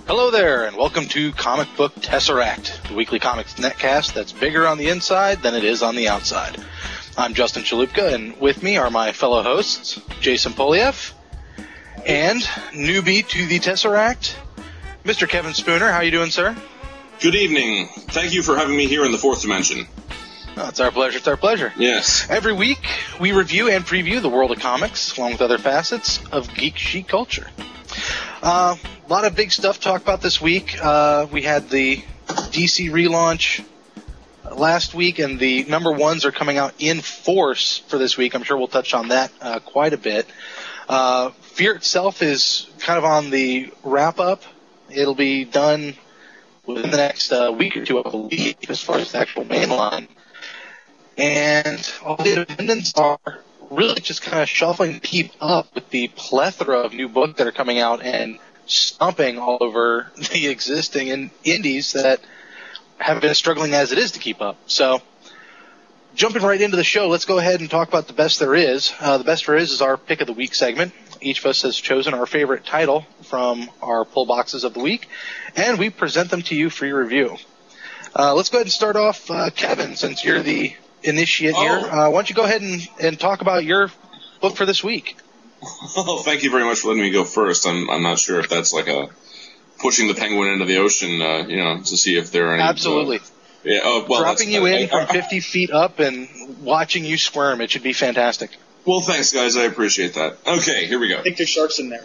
Hello there, and welcome to Comic Book Tesseract, the weekly comics netcast that's bigger on the inside than it is on the outside. I'm Justin Chalupka, and with me are my fellow hosts, Jason Polieff, and newbie to the Tesseract, Mr. Kevin Spooner. How you doing, sir? Good evening. Thank you for having me here in the fourth dimension. Oh, it's our pleasure. It's our pleasure. Yes. Every week, we review and preview the world of comics, along with other facets of geek chic culture. A lot of big stuff to talk about this week. We had the DC relaunch last week, and the number ones are coming out in force for this week. I'm sure we'll touch on that quite a bit. Fear itself is kind of on the wrap-up. It'll be done within the next week or two, I believe, as far as the actual main line. And all the independents are really just kind of shuffling to keep up with the plethora of new books that are coming out and stomping all over the existing indies that have been struggling as it is to keep up. So, jumping right into the show, let's go ahead and talk about the best there is. The best there is our pick of the week segment. Each of us has chosen our favorite title from our pull boxes of the week, and we present them to you for your review. Let's go ahead and start off, Kevin, since you're the initiate here. Why don't you go ahead and talk about your book for this week? Well, thank you very much for letting me go first. I'm not sure if that's like a pushing the penguin into the ocean, to see if there are any. Absolutely. Dropping you in from 50 feet up and watching you squirm. It should be fantastic. Well, thanks, guys. I appreciate that. Okay, here we go. I think there's sharks in there.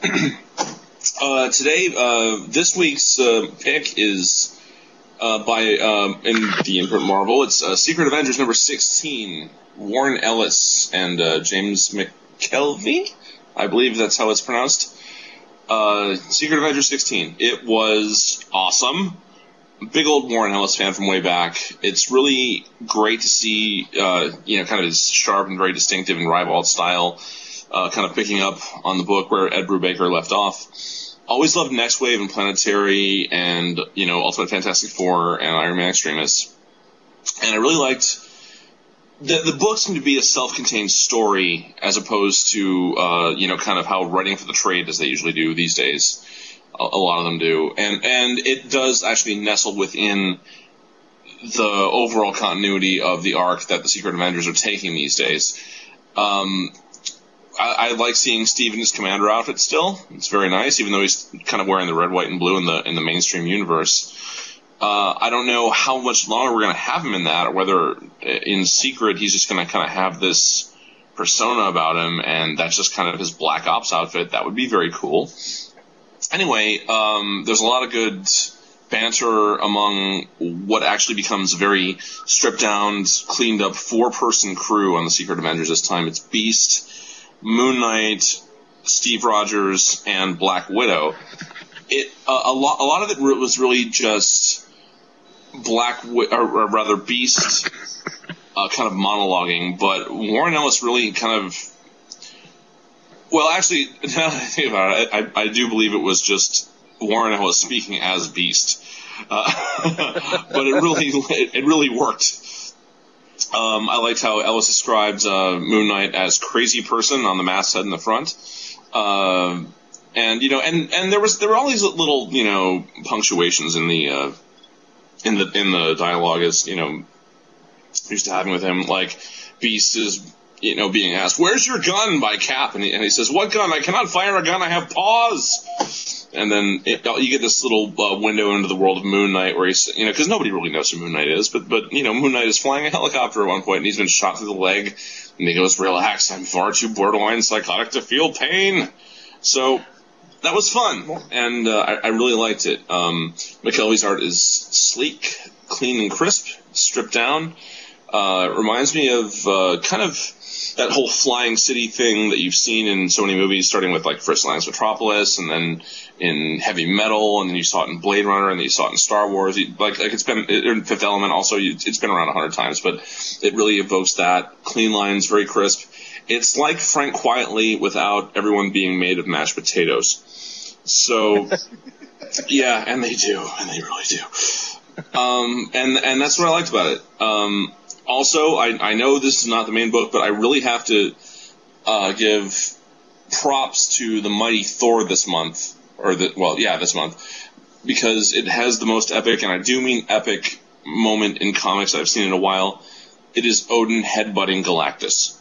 Today, this week's pick is by in the imprint Marvel. It's Secret Avengers number 16. Warren Ellis and James McKelvey. I believe that's how it's pronounced. Secret Avengers 16. It was awesome. Big old Warren Ellis fan from way back. It's really great to see, kind of his sharp and very distinctive and ribald style, kind of picking up on the book where Ed Brubaker left off. Always loved Next Wave and Planetary and, Ultimate Fantastic Four and Iron Man Extremis. And I really liked the book seemed to be a self-contained story as opposed to, kind of how writing for the trade, as they usually do these days. A lot of them do. And it does actually nestle within the overall continuity of the arc that the Secret Avengers are taking these days. I like seeing Steve in his Commander outfit still. It's very nice, even though he's kind of wearing the red, white, and blue in the mainstream universe. I don't know how much longer we're going to have him in that, or whether in Secret he's just going to kind of have this persona about him, and that's just kind of his Black Ops outfit. That would be very cool. Anyway, there's a lot of good banter among what actually becomes a very stripped-down, cleaned-up four-person crew on the Secret Avengers this time. It's Beast, Moon Knight, Steve Rogers, and Black Widow. A lot of it was really just Beast kind of monologuing, but Warren Ellis really kind of. Well, actually, now that I think about it, I do believe it was just Warren Ellis speaking as Beast, but it really worked. I liked how Ellis described Moon Knight as crazy person on the masthead in the front, and there were all these little punctuations in the dialogue, as used to having with him, like Beast is being asked, "Where's your gun?" by Cap, and he says, "What gun? I cannot fire a gun. I have paws." And then you get this little window into the world of Moon Knight, where he's, because nobody really knows who Moon Knight is, but Moon Knight is flying a helicopter at one point, and he's been shot through the leg, and he goes, "Relax, I'm far too borderline psychotic to feel pain." So that was fun, and I really liked it. McKelvey's art is sleek, clean and crisp, stripped down. It reminds me of kind of that whole flying city thing that you've seen in so many movies, starting with like First Alliance Metropolis, and then in Heavy Metal, and then you saw it in Blade Runner, and then you saw it in Star Wars. It's been in Fifth Element also. It's been around 100 times, but it really evokes that. Clean lines, very crisp. It's like Frank Quietly without everyone being made of mashed potatoes. So, yeah, and they really do. And that's what I liked about it. Also, I know this is not the main book, but I really have to give props to the Mighty Thor this month, this month. because it has the most epic, and I do mean epic, moment in comics I've seen in a while. It is Odin headbutting Galactus.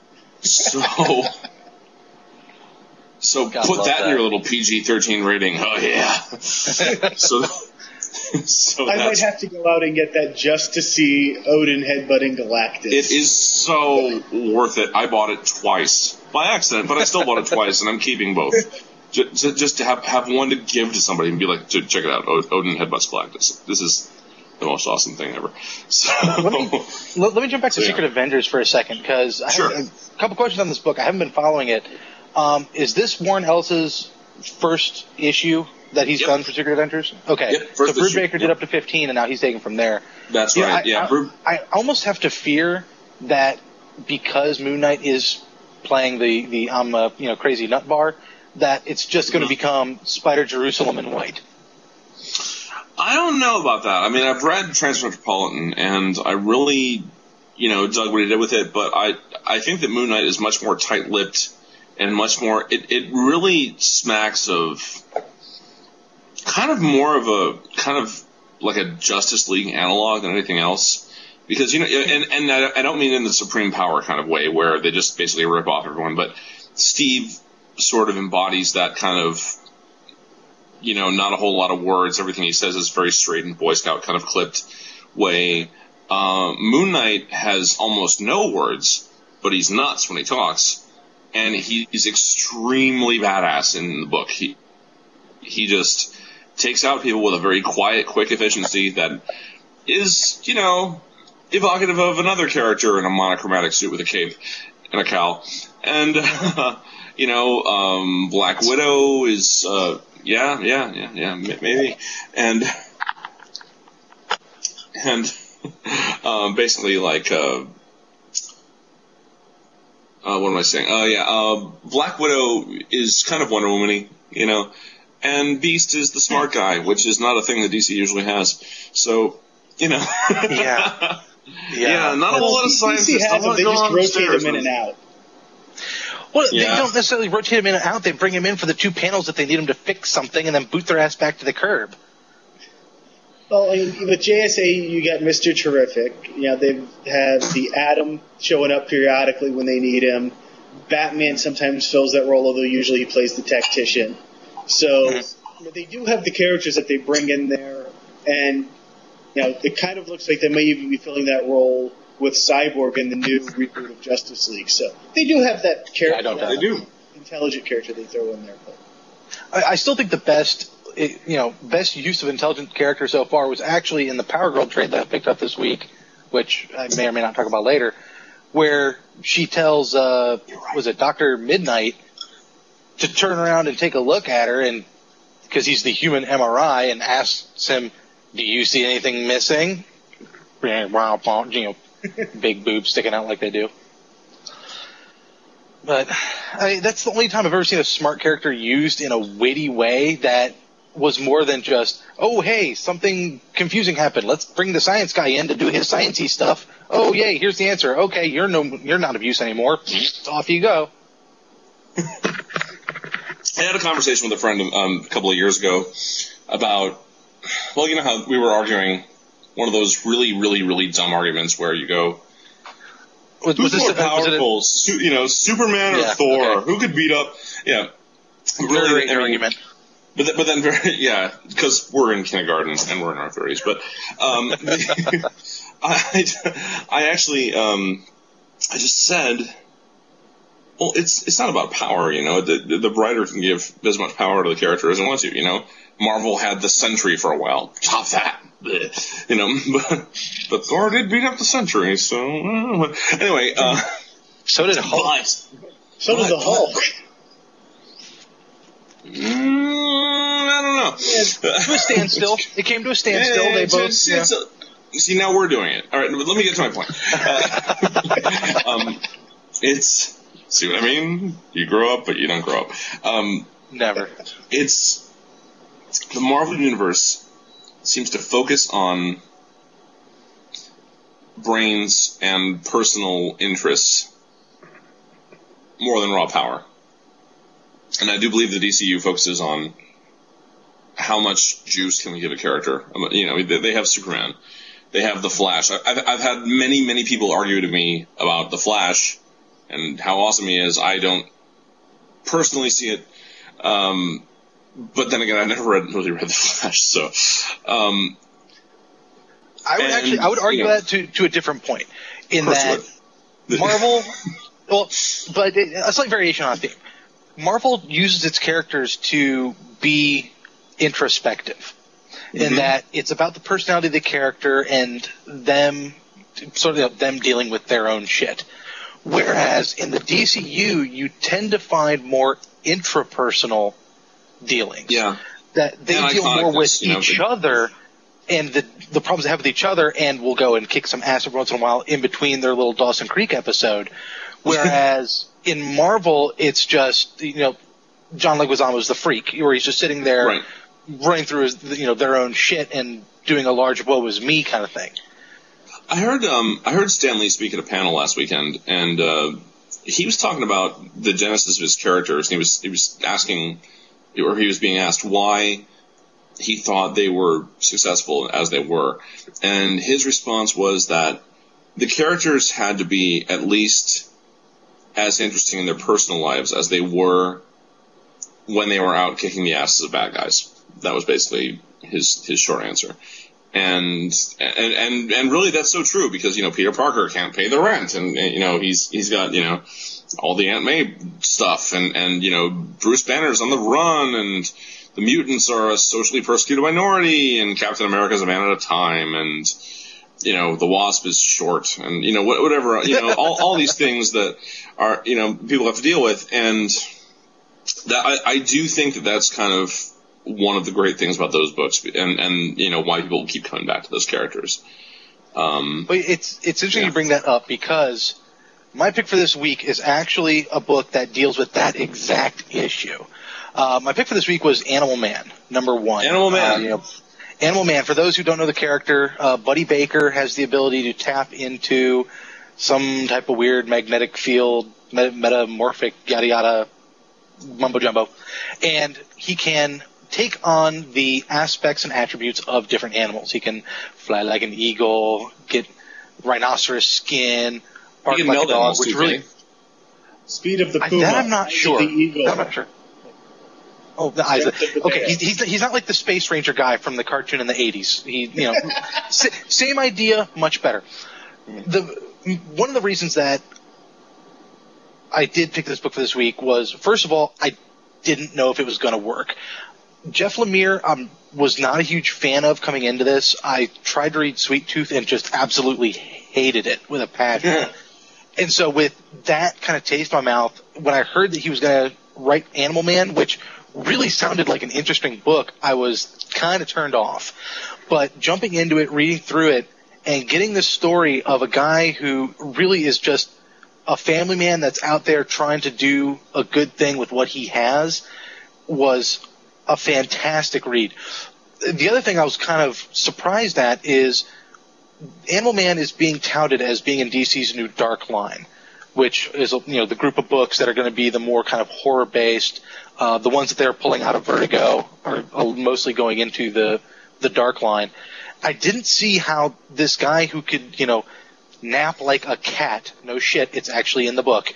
So God, put that in that. your little PG-13 rating. Oh yeah. so I might have to go out and get that just to see Odin headbutting Galactus. It is so worth it. I bought it twice by accident, but I still bought it twice, and I'm keeping both. Just to have one to give to somebody and be like, check it out, Odin headbutts Galactus. This is the most awesome thing ever. So, let me jump back to Secret Avengers for a second, because I have a couple questions on this book. I haven't been following it. Is this Warren Ellis's first issue that he's done for Secret Avengers? Okay. Yep, so Brubaker did up to 15, and now he's taking from there. That's right. I almost have to fear that because Moon Knight is playing the crazy nut bar, that it's just going to become Spider Jerusalem in white. I don't know about that. I mean, I've read Transmetropolitan, and I really, dug what he did with it, but I think that Moon Knight is much more tight-lipped and much more, it really smacks of kind of more of a, kind of like a Justice League analog than anything else. Because, and I don't mean in the Supreme Power kind of way where they just basically rip off everyone, but Steve sort of embodies that kind of, not a whole lot of words. Everything he says is very straight and Boy Scout kind of clipped way. Moon Knight has almost no words, but he's nuts when he talks. And he's extremely badass in the book. He just takes out people with a very quiet, quick efficiency that is, evocative of another character in a monochromatic suit with a cape and a cowl. And, Black Widow is, maybe. And basically like, what am I saying? Black Widow is kind of Wonder Woman-y, and Beast is the smart guy, which is not a thing that DC usually has. So, Yeah, not a whole lot of science. DC has them, they just rotate them in and out. Well, they don't necessarily rotate him in and out. They bring him in for the 2 panels that they need him to fix something and then boot their ass back to the curb. Well, with JSA, you got Mr. Terrific. They have the Atom showing up periodically when they need him. Batman sometimes fills that role, although usually he plays the tactician. So they do have the characters that they bring in there, and it kind of looks like they may even be filling that role with Cyborg in the new reboot of Justice League. So they do have that character. They do. Intelligent character they throw in there. But I still think the best use of intelligent character so far was actually in the Power Girl trade that I picked up this week, which I may or may not talk about later, where she tells, was it Dr. Midnight, to turn around and take a look at her, and because he's the human MRI, and asks him, "Do you see anything missing?" Big boobs sticking out like they do. But that's the only time I've ever seen a smart character used in a witty way that was more than just, oh, hey, something confusing happened. Let's bring the science guy in to do his sciencey stuff. Oh, yay, here's the answer. Okay, you're not of use anymore. Off you go. I had a conversation with a friend a couple of years ago about, well, you know how we were arguing one of those really, really, really dumb arguments where you go, who's more powerful, Superman or Thor? Okay. Who could beat up? Yeah. Really, argument. But then, because we're in kindergarten and we're in our 30s. But I actually, I just said, well, it's not about power, The writer can give as much power to the character as he wants to, Marvel had the Sentry for a while. Top that. But Thor did beat up the Sentry, so anyway. So did Hulk. So did the Hulk. I don't know. To a standstill. It came to a standstill. They both. See, now we're doing it. All right, let me get to my point. See what I mean? You grow up, but you don't grow up. Never. It's the Marvel Universe seems to focus on brains and personal interests more than raw power. And I do believe the DCU focuses on how much juice can we give a character? You know, they have Superman, they have the Flash. I've had many people argue to me about the Flash and how awesome he is. I don't personally see it, but then again, I never really read the Flash, so. I would argue that to a different point, in that Marvel, well, but a slight variation on theme. Marvel uses its characters to be introspective, in that it's about the personality of the character and them, sort of them dealing with their own shit. Whereas in the DCU, you tend to find more intrapersonal dealings. Yeah. That they deal more with each other and the problems they have with each other, and will go and kick some ass every once in a while in between their little Dawson Creek episode. Whereas in Marvel, it's just, you know, John Leguizamo's the freak, where he's just sitting there running through his, their own shit and doing a large woe is me kind of thing. I heard Stan Lee speak at a panel last weekend, and he was talking about the genesis of his characters. And he was asking, or he was being asked why he thought they were successful as they were, and his response was that the characters had to be at least as interesting in their personal lives as they were when they were out kicking the asses of bad guys. That was basically his short answer. And really that's so true, because, you know, Peter Parker can't pay the rent, and you know, he's got, you know, all the Aunt May stuff, and you know, Bruce Banner's on the run, and the mutants are a socially persecuted minority, and Captain America's a man at a time, and you know, the Wasp is short, and you know, whatever, you know, all these things that are, you know, people have to deal with, and that I do think that that's kind of one of the great things about those books, and you know, why people keep coming back to those characters. But it's interesting you bring that up, because my pick for this week is actually a book that deals with that exact issue. My pick for this week was Animal Man, #1. Animal Man. Animal Man, for those who don't know the character, Buddy Baker has the ability to tap into some type of weird magnetic field, metamorphic, yada yada, mumbo jumbo, and he can take on the aspects and attributes of different animals. He can fly like an eagle, get rhinoceros skin, bark like a dog, which really... Speed of the puma. That I'm not sure. The eagle. I'm not sure. Oh, the eyes. Okay, he's not like the Space Ranger guy from the cartoon in the 80s. He, you know, same idea, much better. One of the reasons that I did pick this book for this week was, first of all, I didn't know if it was going to work. Jeff Lemire was not a huge fan of coming into this. I tried to read Sweet Tooth and just absolutely hated it with a passion. And so with that kind of taste in my mouth, when I heard that he was going to write Animal Man, which really sounded like an interesting book, I was kind of turned off. But jumping into it, reading through it, and getting the story of a guy who really is just a family man that's out there trying to do a good thing with what he has was a fantastic read. The other thing I was kind of surprised at is Animal Man is being touted as being in DC's new Dark Line, which is, you know, the group of books that are going to be the more kind of horror-based. The ones that they're pulling out of Vertigo are mostly going into the Dark Line. I didn't see how this guy who could, you know, nap like a cat, no shit, it's actually in the book,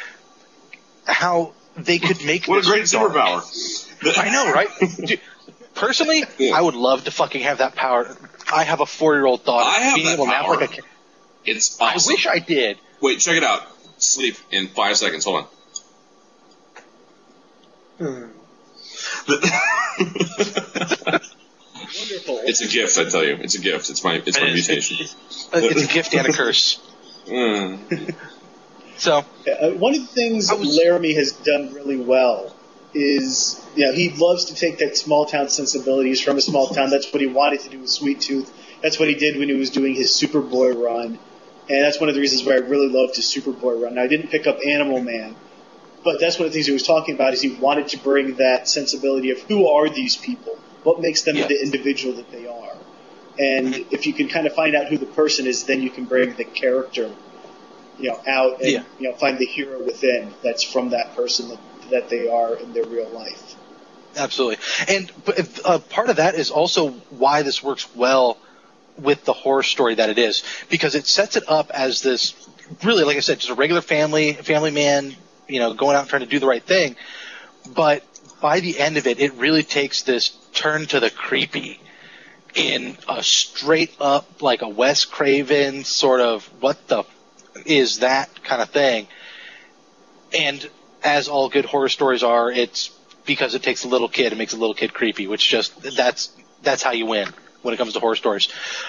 how they could make what this a great dark. superpower. I know, right? Dude, personally, I would love to fucking have that power. I have a 4-year-old daughter. Being able to nap like a cat. It's awesome. I wish I did. Wait, check it out. Sleep in 5 seconds. Hold on. Wonderful. It's a gift, I tell you. It's a gift. It's my mutation. It's a gift and a curse. So one of the things Laramie has done really well is, you know, he loves to take that small town sensibility. He's from a small town. That's what he wanted to do with Sweet Tooth. That's what he did when he was doing his Superboy run. And that's one of the reasons why I really loved his Superboy run. Now, I didn't pick up Animal Man, but that's one of the things he was talking about, is he wanted to bring that sensibility of who are these people? What makes them the individual that they are? And if you can kind of find out who the person is, then you can bring the character, you know, out and you know, find the hero within that's from that person that they are in their real life. Absolutely. And part of that is also why this works well with the horror story that it is, because it sets it up as this really, like I said, just a regular family man, going out and trying to do the right thing. But by the end of it, it really takes this turn to the creepy in a straight up, like a Wes Craven sort of what the is that kind of thing. And as all good horror stories are, it's because it takes a little kid and makes a little kid creepy, which that's how you win when it comes to horror stories.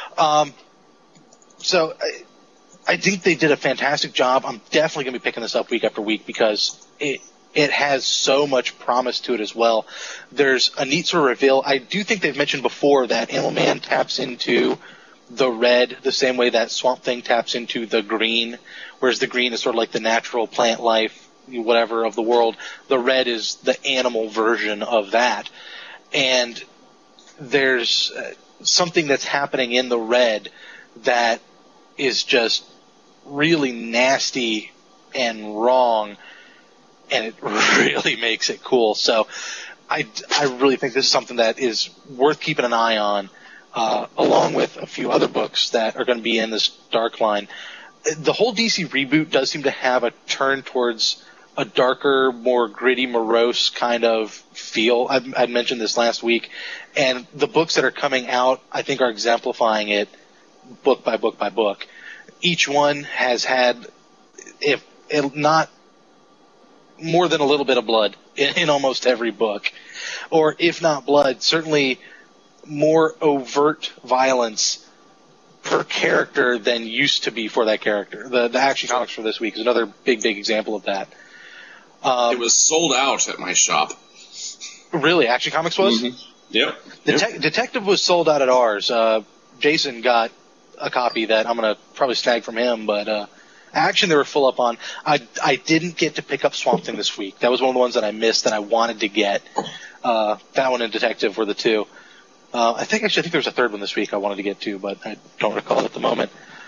So I think they did a fantastic job. I'm definitely going to be picking this up week after week because it has so much promise to it as well. There's a neat sort of reveal. I do think they've mentioned before that Animal Man taps into the red the same way that Swamp Thing taps into the green, whereas the green is sort of like the natural plant life, whatever, of the world. The red is the animal version of that. And there's something that's happening in the red that is just really nasty and wrong, and it really makes it cool. So I really think this is something that is worth keeping an eye on, along with a few other books that are going to be in this dark line. The whole DC reboot does seem to have a turn towards a darker, more gritty, morose kind of feel. I'd mentioned this last week, and the books that are coming out, I think, are exemplifying it book by book by book. Each one has had, if not more than a little bit of blood in almost every book, or if not blood, certainly more overt violence per character than used to be for that character. The Action Comics for this week is another big example of that. It was sold out at my shop. Really? Action Comics was? Mm-hmm. Yep. Detective was sold out at ours. Jason got a copy that I'm going to probably snag from him, but Action they were full up on. I didn't get to pick up Swamp Thing this week. That was one of the ones that I missed that I wanted to get. That one and Detective were the two. I think there was a third one this week I wanted to get to, but I don't recall it at the moment.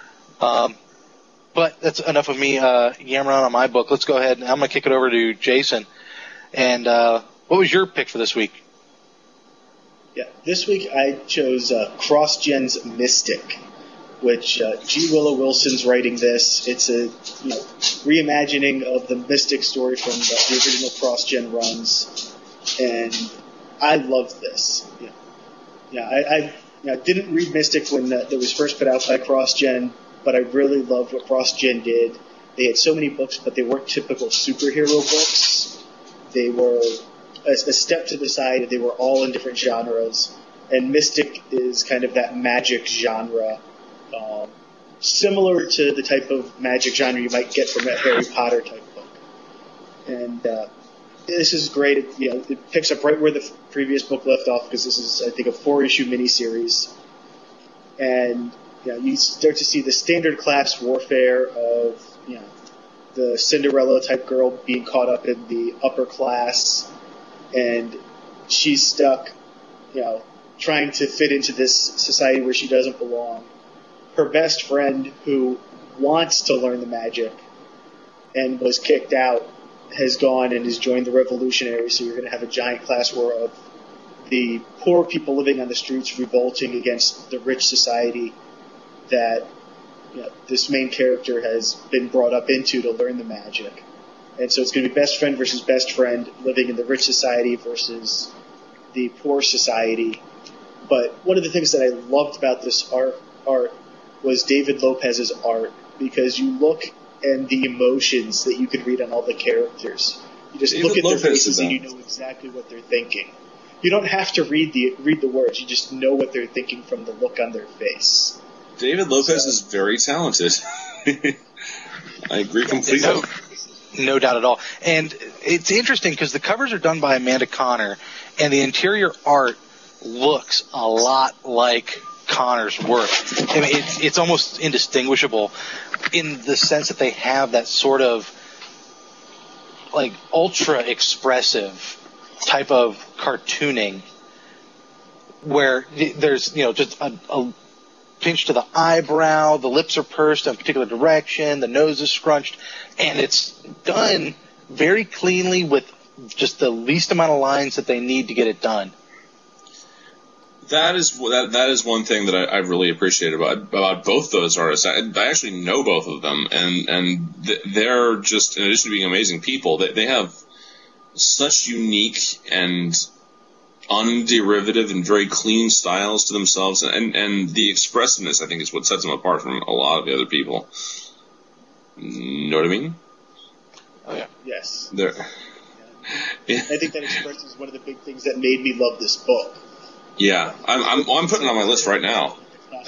But that's enough of me yammering on my book. Let's go ahead, and I'm going to kick it over to Jason. And what was your pick for this week? Yeah, this week I chose CrossGen's Mystic, which G. Willow Wilson's writing this. It's a reimagining of the Mystic story from the original CrossGen runs, and I loved this. I didn't read Mystic when that was first put out by CrossGen, but I really loved what CrossGen did. They had so many books, but they weren't typical superhero books. They were a step to the side, and they were all in different genres. And Mystic is kind of that magic genre, similar to the type of magic genre you might get from a Harry Potter type book. And this is great. It picks up right where the previous book left off, because this is, I think, a 4-issue miniseries. And you start to see the standard class warfare of the Cinderella type girl being caught up in the upper class, and she's stuck, trying to fit into this society where she doesn't belong. Her best friend, who wants to learn the magic and was kicked out, has gone and has joined the revolutionaries. So you're going to have a giant class war of the poor people living on the streets revolting against the rich society that this main character has been brought up into to learn the magic. And so it's going to be best friend versus best friend living in the rich society versus the poor society. But one of the things that I loved about this art was David Lopez's art, because you look and the emotions that you could read on all the characters. You just look at their faces and you know exactly what they're thinking. You don't have to read the words. You just know what they're thinking from the look on their face. David Lopez is very talented. I agree completely. No doubt at all. And it's interesting because the covers are done by Amanda Connor, and the interior art looks a lot like Connor's work. I mean, it's almost indistinguishable in the sense that they have that sort of like ultra expressive type of cartooning where there's just a pinch to the eyebrow, the lips are pursed in a particular direction, the nose is scrunched, and it's done very cleanly with just the least amount of lines that they need to get it done. That is one thing that I really appreciate about both those artists. I actually know both of them, and they're just, in addition to being amazing people, they have such unique and underivative and very clean styles to themselves, and the expressiveness, I think, is what sets them apart from a lot of the other people. Know what I mean? Oh yeah. Yes. Yeah. I think that expresses one of the big things that made me love this book. Yeah, I'm putting it on my list right now.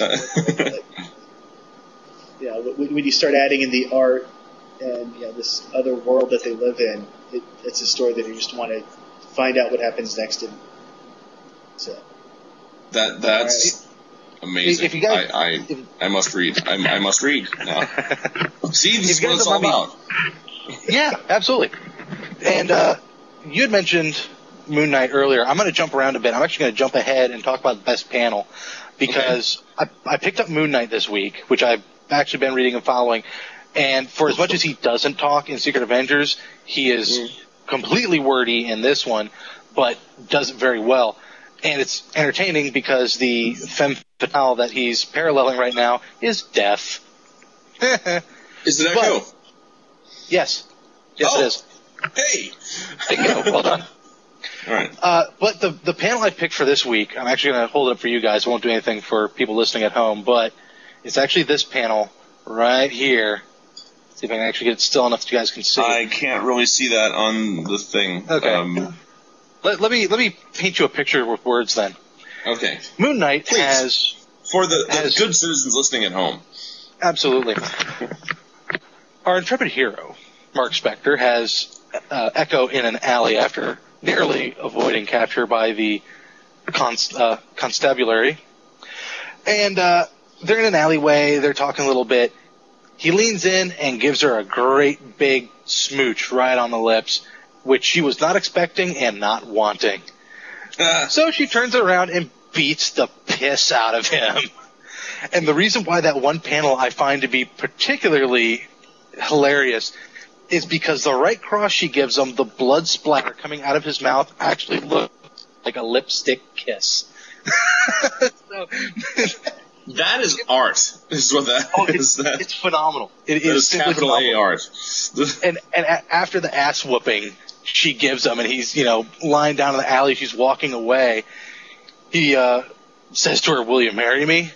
Yeah, when you start adding in the art and this other world that they live in, it's a story that you just want to find out what happens next. And so that's amazing. If you guys, I must read. I must read now. See, this is what it's all about. Yeah, absolutely. And you had mentioned Moon Knight earlier. I'm going to jump around a bit. I'm actually going to jump ahead and talk about the best panel because I picked up Moon Knight this week, which I've actually been reading and following. And for as much as he doesn't talk in Secret Avengers, he is completely wordy in this one, but does it very well. And it's entertaining because the femme fatale that he's paralleling right now is deaf. Is it Echo? Yes. Yes, it is. Hey! Bingo. Well done. All right. But the panel I picked for this week, I'm actually going to hold it up for you guys. I won't do anything for people listening at home, but it's actually this panel right here. See if I can actually get it still enough that you guys can see. I can't really see that on the thing. Okay. Let me paint you a picture with words then. Okay. Moon Knight Please. has... For the good citizens listening at home. Absolutely. Our intrepid hero, Mark Spector, has Echo in an alley after nearly avoiding capture by the constabulary. And they're in an alleyway. They're talking a little bit. He leans in and gives her a great big smooch right on the lips, which she was not expecting and not wanting. So she turns around and beats the piss out of him. And the reason why that one panel I find to be particularly hilarious is because the right cross she gives him, the blood splatter coming out of his mouth actually looks like a lipstick kiss. That is art. Is what that is. It's phenomenal. It is simply capital phenomenal. A art. And after the ass whooping she gives him, and he's lying down in the alley, she's walking away. He says to her, "Will you marry me?"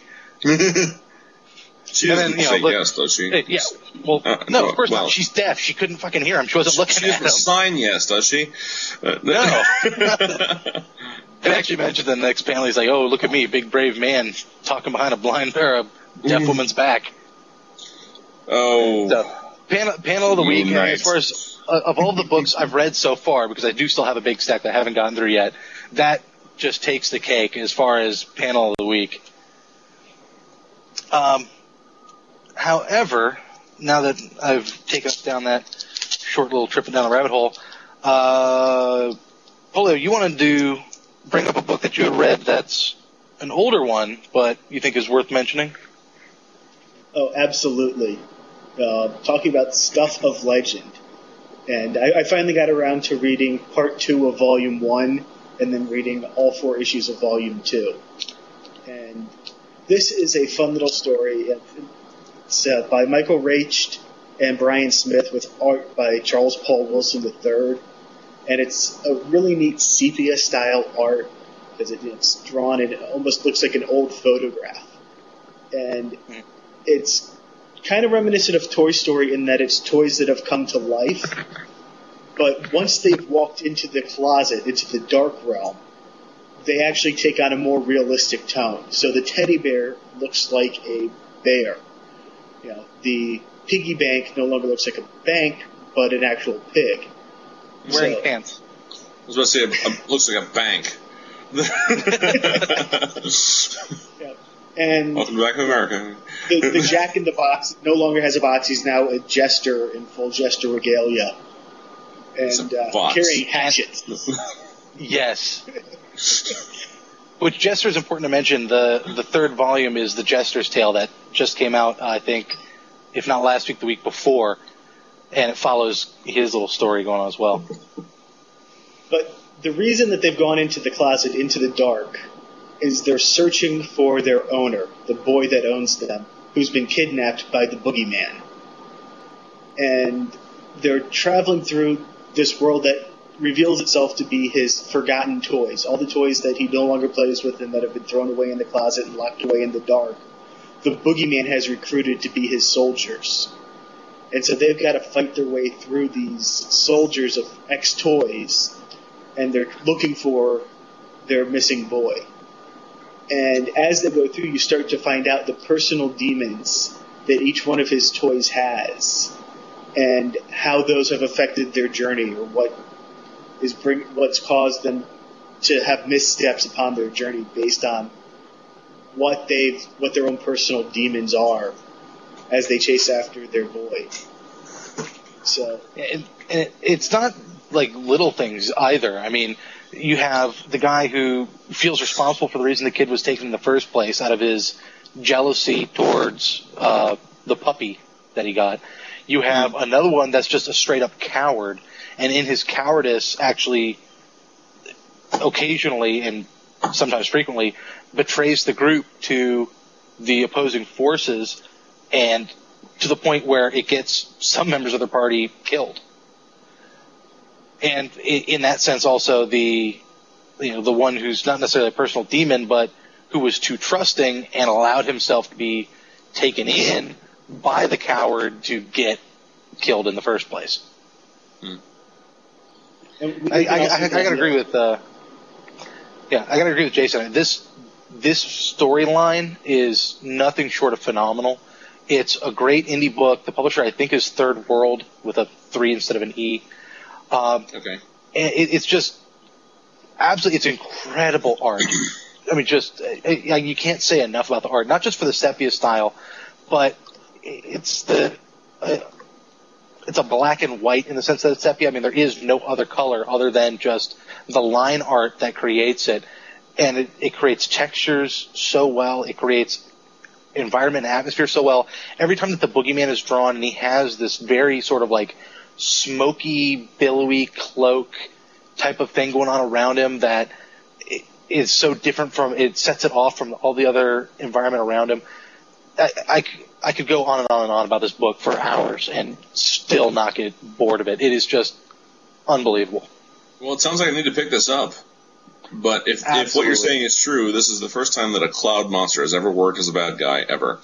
She doesn't say yes, does she? Yeah. Well, no, of course not. She's deaf. She couldn't fucking hear him. She wasn't looking at him. She doesn't sign yes, does she? No. It actually mentioned in the next panel, he's like, "Oh, look at me, big brave man, talking behind a blind or a deaf woman's back." Oh. So, panel of the week. And as far as of all the books I've read so far, because I do still have a big stack that I haven't gotten through yet, that just takes the cake as far as panel of the week. However, now that I've taken us down that short little trip down the rabbit hole, Polio, you want to bring up a book that you had read that's an older one, but you think is worth mentioning? Oh, absolutely. Talking about Stuff of Legend. And I finally got around to reading part 2 of volume 1 and then reading all 4 issues of volume 2. And this is a fun little story. It's by Michael Raicht and Brian Smith with art by Charles Paul Wilson III. And it's a really neat sepia-style art because it's drawn and it almost looks like an old photograph. And it's kind of reminiscent of Toy Story in that it's toys that have come to life. But once they've walked into the closet, into the dark realm, they actually take on a more realistic tone. So the teddy bear looks like a bear. The piggy bank no longer looks like a bank, but an actual pig. Wearing pants. I was about to say, it looks like a bank. Yeah. And welcome back to America. The Jack in the Box no longer has a box. He's now a jester in full jester regalia. And carrying hatchets. Yes. Which Jester is important to mention. The third volume is The Jester's Tale that just came out, I think, if not last week, the week before. And it follows his little story going on as well. But the reason that they've gone into the closet, into the dark, is they're searching for their owner, the boy that owns them, who's been kidnapped by the boogeyman. And they're traveling through this world that reveals itself to be his forgotten toys, all the toys that he no longer plays with and that have been thrown away in the closet and locked away in the dark. The boogeyman has recruited to be his soldiers. And so they've got to fight their way through these soldiers of ex-toys, and they're looking for their missing boy. And as they go through, you start to find out the personal demons that each one of his toys has, and how those have affected their journey, or what's caused them to have missteps upon their journey based on what their own personal demons are as they chase after their boy. So, and it's not like little things either. I mean, you have the guy who feels responsible for the reason the kid was taken in the first place out of his jealousy towards the puppy that he got. You have another one that's just a straight-up coward, and in his cowardice actually occasionally and sometimes frequently betrays the group to the opposing forces, and to the point where it gets some members of the party killed. And in that sense also the one who's not necessarily a personal demon, but who was too trusting and allowed himself to be taken in by the coward to get killed in the first place. I gotta agree with I gotta agree with Jason. This storyline is nothing short of phenomenal. It's a great indie book. The publisher, I think, is Third World with a 3 instead of an E. Okay. It's just absolutely, it's incredible art. I mean, just you can't say enough about the art. Not just for the sepia style, but it's a black and white in the sense that it's sepia. I mean, there is no other color other than just the line art that creates it, and it creates textures so well. It creates environment and atmosphere so well. Every time that the boogeyman is drawn, and he has this very sort of like smoky, billowy cloak type of thing going on around him that is so different from, it sets it off from all the other environment around him. I could go on and on and on about this book for hours and still not get bored of it. It is just unbelievable. Well, it sounds like I need to pick this up. But if what you're saying is true, this is the first time that a cloud monster has ever worked as a bad guy ever.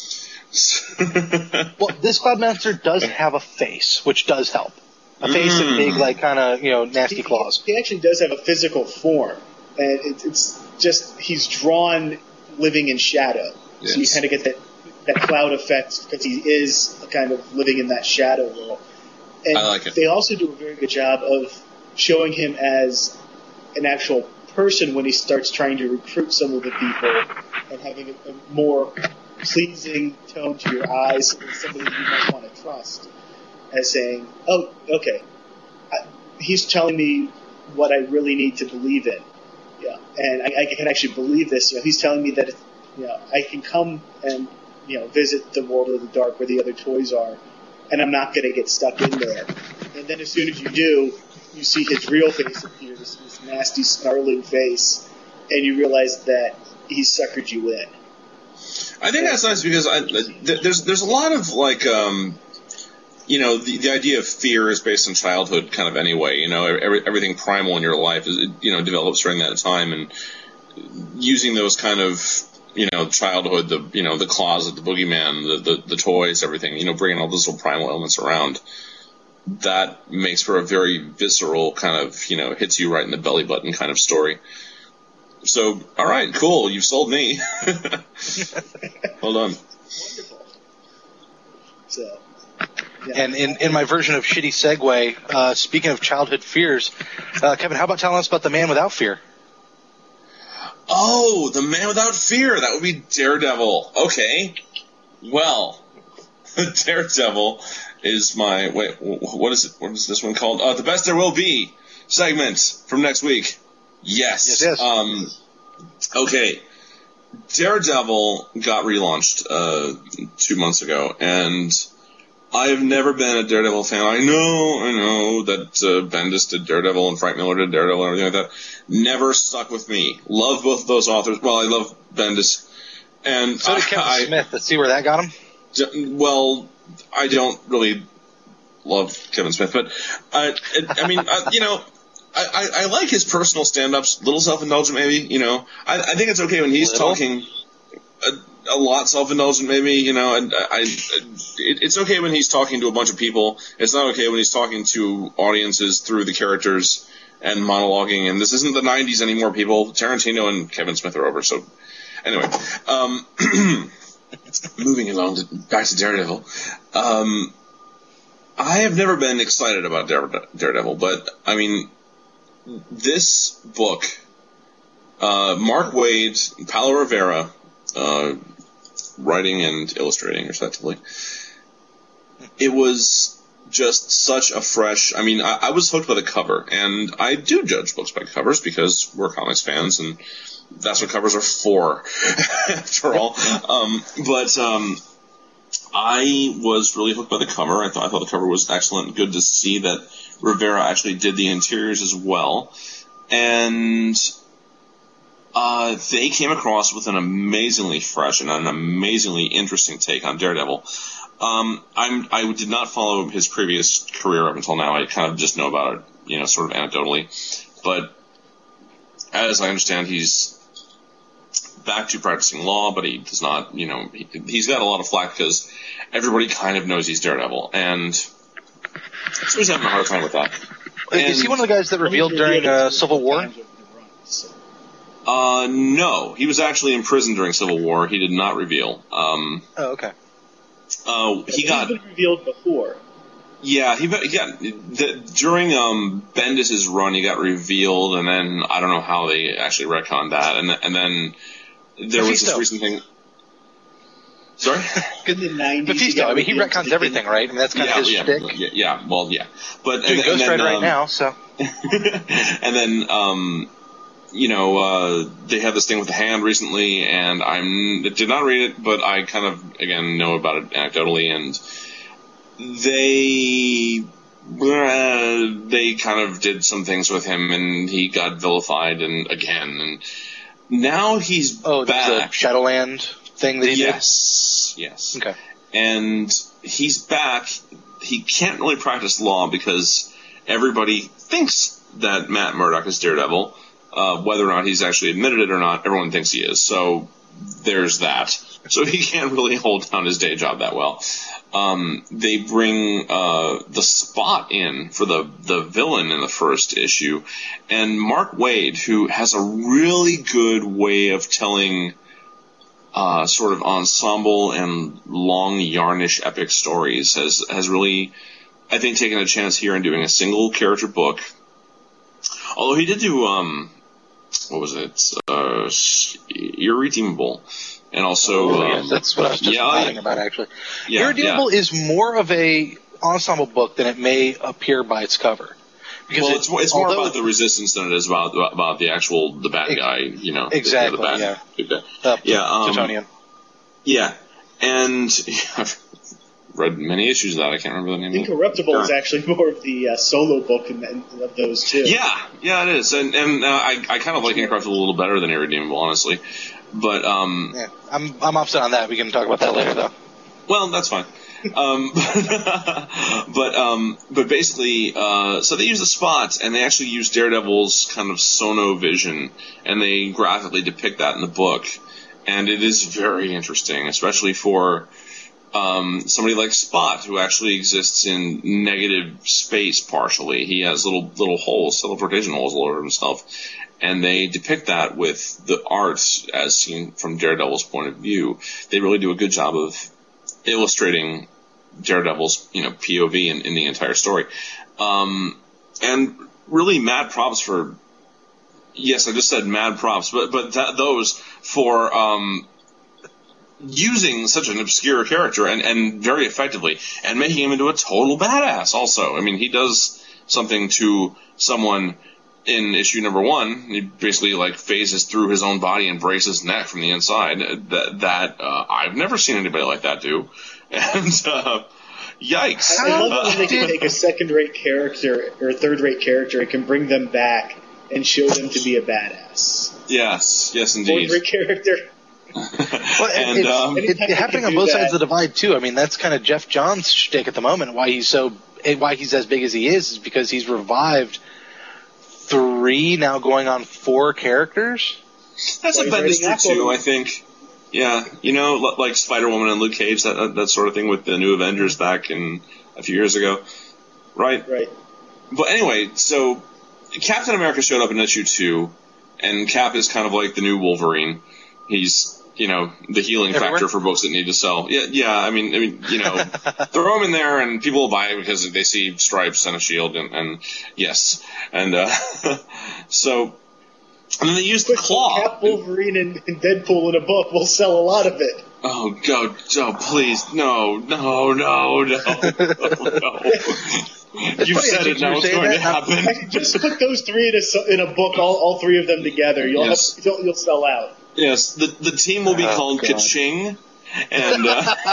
Well, this cloud monster does have a face, which does help. A face and big, like, kind of, nasty claws. He actually does have a physical form, and it's just he's drawn living in shadow. Yes. So you kind of get that cloud effect because he is kind of living in that shadow world. And I like it. They also do a very good job of showing him as an actual person when he starts trying to recruit some of the people and having a more pleasing tone to your eyes, somebody you might want to trust, as saying, oh, okay, he's telling me what I really need to believe in. Yeah, and I can actually believe this. He's telling me that I can come and visit the world of the dark where the other toys are, and I'm not going to get stuck in there. And then as soon as you do, you see his real face appear, this nasty, snarling face, and you realize that he suckered you in. I think that's nice because there's a lot of like the idea of fear is based on childhood kind of anyway. Everything primal in your life is develops during that time, and using those kind of childhood, the closet, the boogeyman, the toys, everything, bringing all those little primal elements around. That makes for a very visceral kind of, hits you right in the belly button kind of story. So, all right, cool. You've sold me. Well done. Wonderful. So, yeah. And in my version of shitty segue, speaking of childhood fears, Kevin, how about telling us about The Man Without Fear? Oh, The Man Without Fear. That would be Daredevil. Okay. Well, Daredevil is my, wait, what is it? What is this one called? The Best There Will Be segment from next week. Yes. Okay. Daredevil got relaunched 2 months ago, and I have never been a Daredevil fan. I know that Bendis did Daredevil and Frank Miller did Daredevil and everything like that. Never stuck with me. Love both of those authors. Well, I love Bendis. And so did Kevin Smith. Let's see where that got him. Well, I don't really love Kevin Smith, but I like his personal stand-ups. A little self-indulgent, maybe. I think it's okay when he's talking. A lot self-indulgent, maybe, and it's okay when he's talking to a bunch of people. It's not okay when he's talking to audiences through the characters and monologuing, and this isn't the 90s anymore, people. Tarantino and Kevin Smith are over, so anyway. Moving along back to Daredevil. I have never been excited about Daredevil, but, I mean, this book, Mark Waid, Paulo Rivera, writing and illustrating, respectively. It was just such a fresh... I mean, I was hooked by the cover, and I do judge books by covers because we're comics fans, and that's what covers are for, after all. But I was really hooked by the cover. I thought the cover was excellent. Good to see that Rivera actually did the interiors as well. And... they came across with an amazingly fresh and an amazingly interesting take on Daredevil. I did not follow his previous career up until now. I kind of just know about it, sort of anecdotally. But as I understand, he's back to practicing law, but he does not, he's got a lot of flack because everybody kind of knows he's Daredevil, and so he's having a hard time with that. Is he one of the guys that revealed during Civil War? No. He was actually in prison during Civil War. He did not reveal. Okay. He's been revealed before. Yeah, he got during Bendis' run. He got revealed, and then I don't know how they actually retconned that, and then there was this recent thing. Sorry? In the 90s. Mephisto. I mean, he retcons everything, right? I mean, that's kind of his shtick. Yeah. Well, yeah. But doing Ghost Rider right now, so. And then. They had this thing with the hand recently, and I did not read it, but I kind of, again, know about it anecdotally, and they kind of did some things with him, and he got vilified, and now he's back. Oh, the Shadowland thing that he did? Yes. Okay. And he's back. He can't really practice law because everybody thinks that Matt Murdock is Daredevil. Whether or not he's actually admitted it or not, everyone thinks he is. So there's that. So he can't really hold down his day job that well. They bring the Spot in for the villain in the first issue, and Mark Waid, who has a really good way of telling sort of ensemble and long yarnish epic stories, has really, I think, taken a chance here in doing a single character book. Although he did do what was it? Irredeemable, and also that's what I was just talking about. Actually, Irredeemable is more of a ensemble book than it may appear by its cover. Because it's more about the resistance than it is about the bad guy. Exactly. The bad, Titanium. Yeah, and I've read many issues of that. I can't remember the name. Incorruptible is actually more of the solo book of those two. Yeah, it is, and I kind of like Incorruptible a little better than Irredeemable, honestly. But I'm upset on that. We can talk about that later, though. Well, that's fine. But basically, so they use the Spot, and they actually use Daredevil's kind of sono vision, and they graphically depict that in the book, and it is very interesting, especially for somebody like Spot, who actually exists in negative space partially. He has little holes, teleportation holes all over himself, and they depict that with the art as seen from Daredevil's point of view. They really do a good job of illustrating Daredevil's POV in the entire story, and really mad props for. Yes, I just said mad props, but those for using such an obscure character and very effectively, and making him into a total badass. Also, I mean, he does something to someone in issue number 1. He basically phases through his own body and breaks his neck from the inside. That I've never seen anybody like that do. And Yikes! I love it when they can take a second-rate character or a third-rate character and can bring them back and show them to be a badass. Yes, indeed. Fourth-rate character. Well, And, it's happening on both sides of the divide too. I mean, that's kind of Jeff Johns' shtick at the moment. Why he's as big as he is because he's revived 3, now going on 4 characters. That's a Bendis too, I think. Yeah, like Spider-Woman and Luke Cage, that sort of thing with the New Avengers back in a few years ago, right? Right. But anyway, so Captain America showed up in issue 2, and Cap is kind of like the new Wolverine. He's the healing factor for books that need to sell. Yeah. I mean, throw him in there and people will buy it because they see stripes and a shield and yes, and so. And then they used the claw. Cap, Wolverine, and Deadpool in a book will sell a lot of it. Oh, God, please, no. You've said it, now it's going to happen. Just put those 3 in a book, all 3 of them together. You'll sell out. Yes, the team will be called God. Ka-Ching, and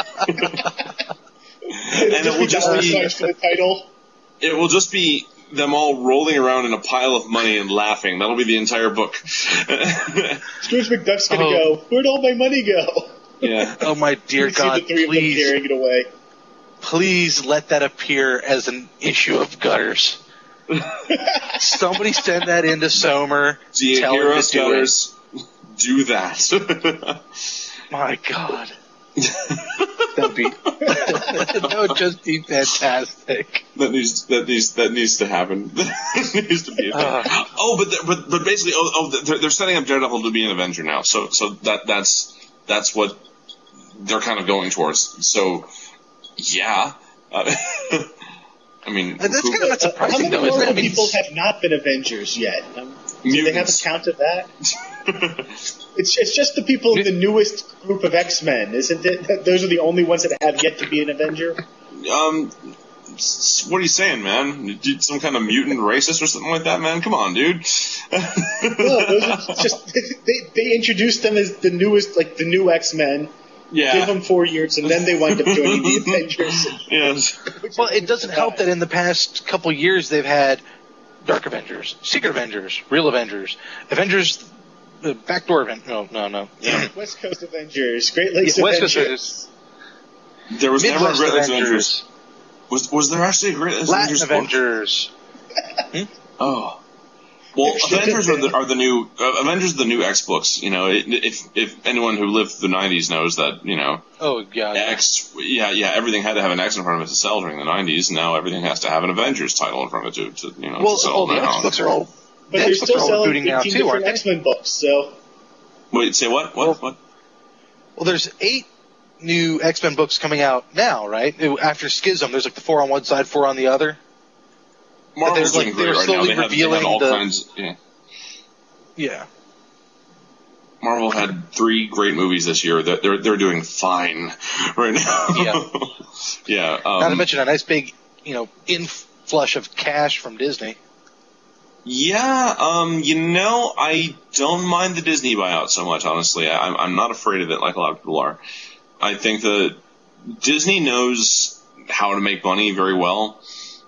it will just be for the title. It will just be them all rolling around in a pile of money and laughing. That'll be the entire book. Scrooge McDuck's going to go, where'd all my money go? Yeah. Oh, my dear God, see the 3 of them carrying it away. Please let that appear as an issue of Gutters. Somebody send that into Somer. Do you hear us, Gutters? Do that. My God. That would just be fantastic. That needs to happen. That needs to be a thing. But basically, they're setting up Daredevil to be an Avenger now. So that's what they're kind of going towards. So yeah, I mean, that's kind of not surprising though. How many people have not been Avengers yet? Do they have a count of that? It's just the people in the newest group of X-Men, isn't it? Those are the only ones that have yet to be an Avenger. What are you saying, man? Some kind of mutant racist or something like that, man? Come on, dude. No, those are just they introduced them as the newest, like the new X-Men. Yeah. Give them 4 years, and then they wind up joining the Avengers. Yes. Well, it doesn't help that in the past couple years they've had Dark Avengers, Secret Avengers, Real Avengers, Avengers, Backdoor Avengers. No. Yeah. West Coast Avengers, Great Lakes Avengers. West Coast Avengers. There was Midwest never a Great Lakes Avengers. Was there actually a Great Lakes Latin Avengers? Avengers. Oh. Well, Avengers are the new Avengers. Are the new X books. If anyone who lived through the '90s knows that, Oh yeah. X. Yeah. Everything had to have an X in front of it to sell during the '90s. Now everything has to have an Avengers title in front of it to sell the now. X books are all. But they're still selling rebooting now 15 too, aren't different they? X-Men books. So. Wait, say what? What? Well, there's 8 new X-Men books coming out now, right? After Schism, there's like the 4 on one side, 4 on the other. Marvel's doing great right now. They have all kinds. Yeah. Yeah. Marvel had 3 great movies this year. They're doing fine right now. Yeah. Yeah. Not to mention a nice big, inflush of cash from Disney. Yeah. I don't mind the Disney buyout so much. Honestly, I'm not afraid of it like a lot of people are. I think that Disney knows how to make money very well.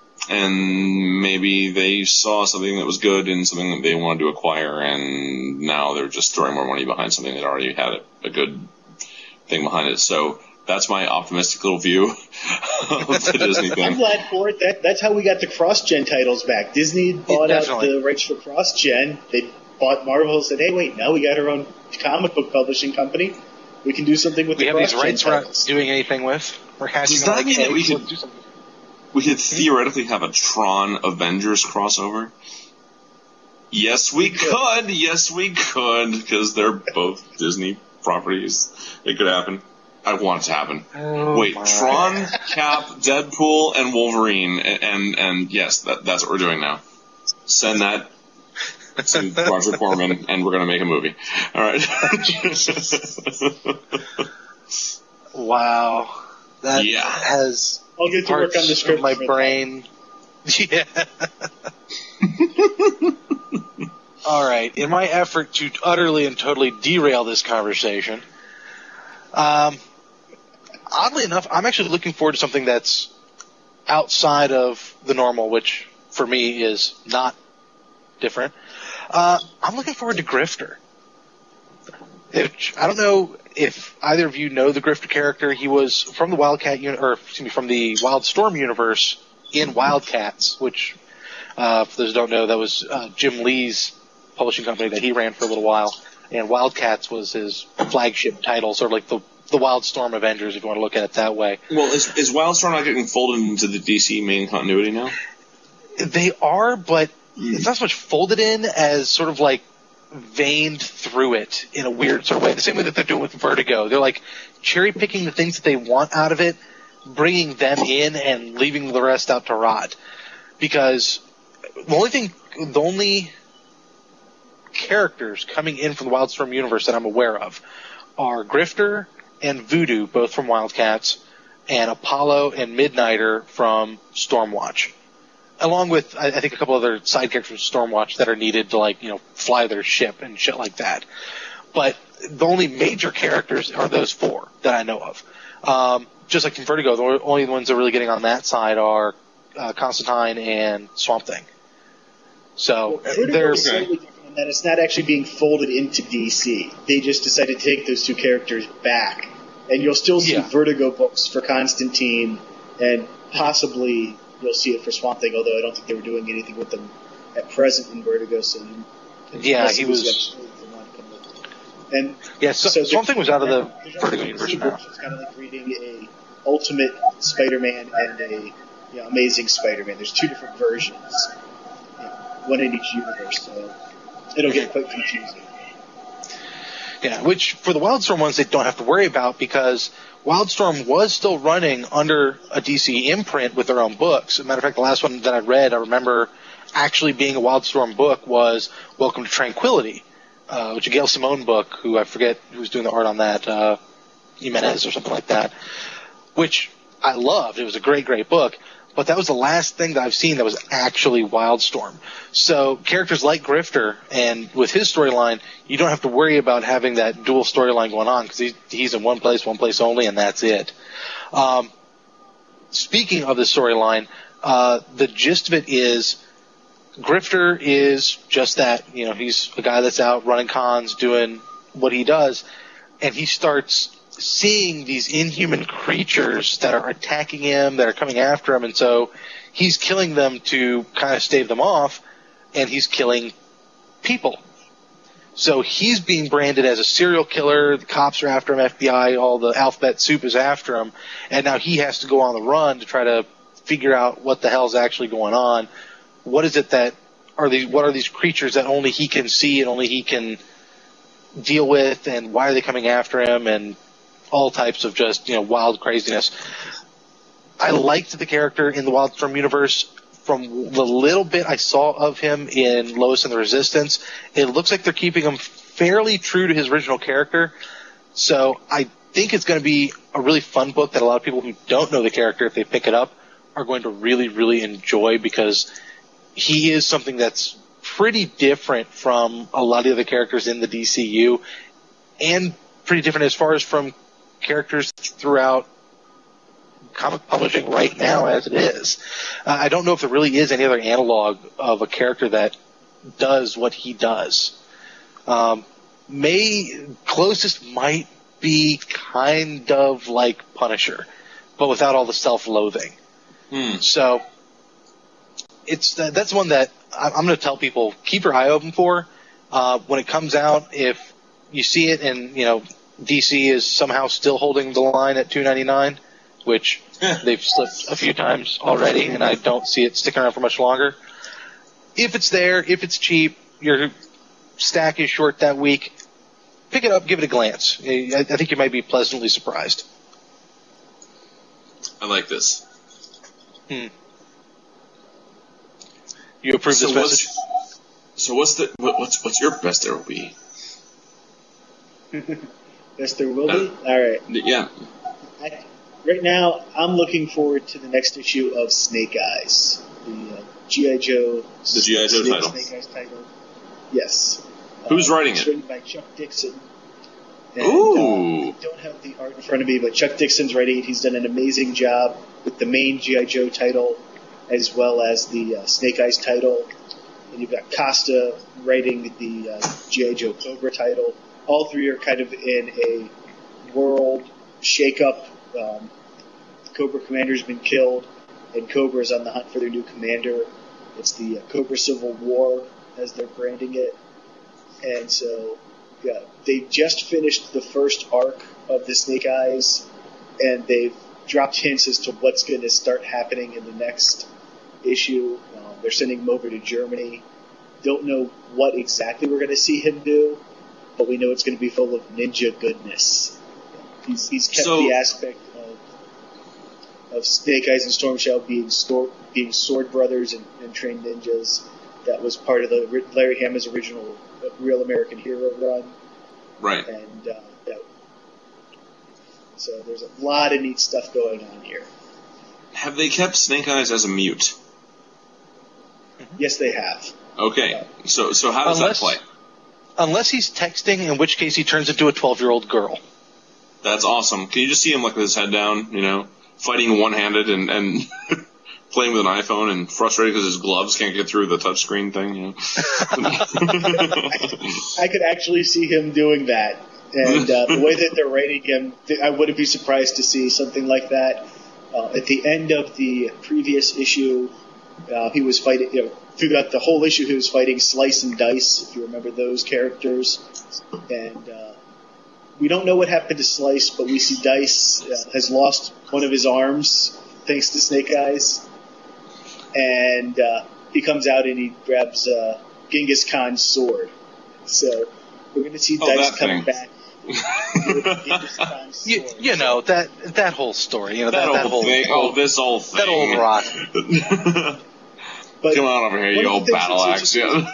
And maybe they saw something that was good in something that they wanted to acquire, and now they're just throwing more money behind something that already had a good thing behind it. So that's my optimistic little view of the Disney thing. I'm glad for it. That's how we got the cross-gen titles back. Disney bought out the rights for cross-gen. They bought Marvel and said, hey, wait, now we got our own comic book publishing company. We can do something with the cross-gen titles. We have these rights we're not doing anything with. We're hatching Does that mean that we could do something? We could theoretically have a Tron Avengers crossover? Yes, we could. Yes, we could. Because they're both Disney properties. It could happen. I want it to happen. Oh, wait, Tron, Cap, Deadpool, and Wolverine. And yes, that's what we're doing now. Send that to Roger Corman, and we're going to make a movie. All right. Wow. That has... I'll get to work on the script. My brain. Yeah. All right. In my effort to utterly and totally derail this conversation, oddly enough, I'm actually looking forward to something that's outside of the normal, which for me is not different. I'm looking forward to Grifter. I don't know if either of you know the Grifter character. He was from the from the Wildstorm universe in Wildcats, which, for those who don't know, that was Jim Lee's publishing company that he ran for a little while, and Wildcats was his flagship title, sort of like the Wildstorm Avengers, if you want to look at it that way. Well, is Wildstorm not getting folded into the DC main continuity now? They are, but it's not so much folded in as sort of like veined through it in a weird sort of way. The same way that they're doing with Vertigo. They're like cherry picking the things that they want out of it, bringing them in, and leaving the rest out to rot. Because the only characters coming in from the Wildstorm universe that I'm aware of are Grifter and Voodoo, both from Wildcats, and Apollo and Midnighter from Stormwatch. Along with, I think, a couple other side characters from Stormwatch that are needed to, fly their ship and shit like that. But the only major characters are those four that I know of. Just like from Vertigo, the only ones that are really getting on that side are Constantine and Swamp Thing. So Vertigo is slightly different in that it's not actually being folded into DC. They just decided to take those two characters back. And you'll still see Vertigo books for Constantine, and possibly you'll see it for Swamp Thing, although I don't think they were doing anything with them at present in Vertigo. So he was. And so Swamp Thing was out of the Vertigo universe now. It's kind of like reading a Ultimate Spider-Man and a Amazing Spider-Man. There's two different versions, one in each universe, so it'll get quite confusing. Yeah, which for the Wildstorm ones they don't have to worry about, because Wildstorm was still running under a DC imprint with their own books. As a matter of fact, the last one that I read, I remember actually being a Wildstorm book, was Welcome to Tranquility, which is a Gail Simone book, who I forget who's doing the art on that, Jimenez or something like that, which I loved. It was a great, great book. But that was the last thing that I've seen that was actually Wildstorm. So characters like Grifter, and with his storyline, you don't have to worry about having that dual storyline going on, because he's in one place only, and that's it. Speaking of the storyline, the gist of it is Grifter is just that. He's a guy that's out running cons, doing what he does, and he starts seeing these inhuman creatures that are attacking him, that are coming after him, and so he's killing them to kind of stave them off, and he's killing people. So he's being branded as a serial killer, the cops are after him, FBI, all the alphabet soup is after him, and now he has to go on the run to try to figure out what the hell's actually going on. What is it that what are these creatures that only he can see and only he can deal with, and why are they coming after him, and all types of just, wild craziness. I liked the character in the Wildstorm universe. From the little bit I saw of him in Lois and the Resistance, it looks like they're keeping him fairly true to his original character. So I think it's going to be a really fun book that a lot of people who don't know the character, if they pick it up, are going to really, really enjoy, because he is something that's pretty different from a lot of the other characters in the DCU, and pretty different as far as from characters throughout comic publishing right now as it is. I don't know if there really is any other analog of a character that does what he does. Closest might be kind of like Punisher, but without all the self-loathing. So that's one that I'm going to tell people, keep your eye open for. When it comes out, if you see it and, DC is somehow still holding the line at $2.99, which they've slipped a few times already, and I don't see it sticking around for much longer. If it's there, if it's cheap, your stack is short that week, pick it up, give it a glance. I think you might be pleasantly surprised. I like this. You approve this message? So what's your best there will be? Yes, there will be? All right. Yeah. Right now, I'm looking forward to the next issue of Snake Eyes, the G.I. Joe. The G.I. Joe title. Snake Eyes title. Yes. Who's writing it? It's written by Chuck Dixon. And, Ooh. I don't have the art in front of me, but Chuck Dixon's writing it. He's done an amazing job with the main G.I. Joe title as well as the Snake Eyes title. And you've got Costa writing the G.I. Joe Cobra title. All three are kind of in a world shakeup. Cobra Commander's been killed, and Cobra is on the hunt for their new commander. It's the Cobra Civil War, as they're branding it. And so, yeah, they just finished the first arc of the Snake Eyes, and they've dropped hints as to what's going to start happening in the next issue. They're sending him over to Germany. Don't know what exactly we're going to see him do, but we know it's going to be full of ninja goodness. He's kept the aspect of Snake Eyes and Storm Shadow being sword brothers and trained ninjas. That was part of the Larry Hama's original Real American Hero run. Right. And so there's a lot of neat stuff going on here. Have they kept Snake Eyes as a mute? Yes, they have. Okay. So how does that play? Unless he's texting, in which case he turns into a 12-year-old girl. That's awesome. Can you just see him like with his head down, fighting one-handed and playing with an iPhone and frustrated because his gloves can't get through the touchscreen thing? I could actually see him doing that. And the way that they're writing him, I wouldn't be surprised to see something like that. At the end of the previous issue, he was fighting, throughout the whole issue, he was fighting Slice and Dice, if you remember those characters. And we don't know what happened to Slice, but we see Dice has lost one of his arms thanks to Snake Eyes. And he comes out and he grabs Genghis Khan's sword. So we're going to see Dice coming back. that whole story, that whole thing. This whole thing. That old rot. But come on over here, you old battle axe. Yeah.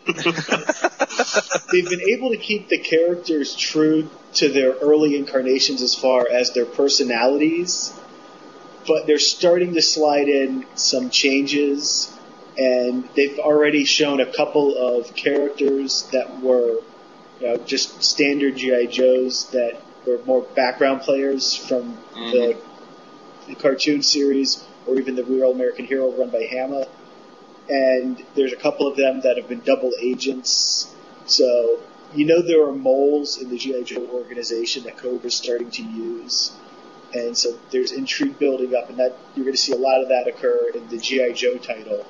They've been able to keep the characters true to their early incarnations as far as their personalities, but they're starting to slide in some changes, and they've already shown a couple of characters that were just standard G.I. Joes that were more background players from the cartoon series or even the Real American Hero run by Hama. And there's a couple of them that have been double agents. So, there are moles in the G.I. Joe organization that Cobra's starting to use. And so there's intrigue building up, and that you're going to see a lot of that occur in the G.I. Joe title.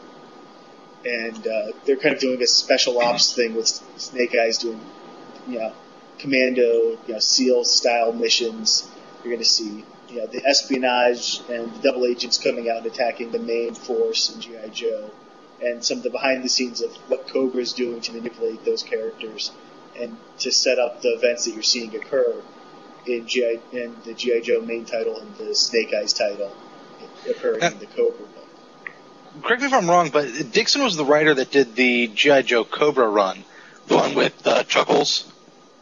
And they're kind of doing a special ops thing with Snake Eyes doing, commando, SEAL-style missions. You're going to see, the espionage and the double agents coming out and attacking the main force in G.I. Joe. And some of the behind-the-scenes of what Cobra's doing to manipulate those characters and to set up the events that you're seeing occur in the G.I. Joe main title and the Snake Eyes title occurring in the Cobra book. Correct me if I'm wrong, but Dixon was the writer that did the G.I. Joe Cobra run, the one with Chuckles.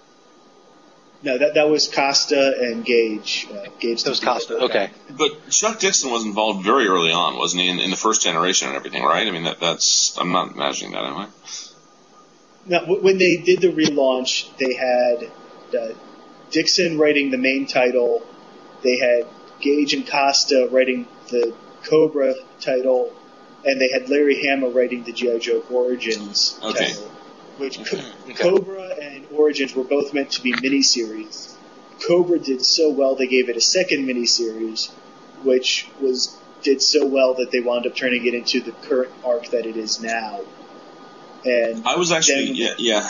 No, that was Costa and Gage. That was Costa, okay. But Chuck Dixon was involved very early on, wasn't he, in the first generation and everything, right? I mean, that's I'm not imagining that, am I? Now, when they did the relaunch, they had Dixon writing the main title. They had Gage and Costa writing the Cobra title. And they had Larry Hama writing the G.I. Joe Origins title, which Cobra and Origins were both meant to be miniseries. Cobra did so well they gave it a second miniseries, which did so well that they wound up turning it into the current arc that it is now. And I was actually I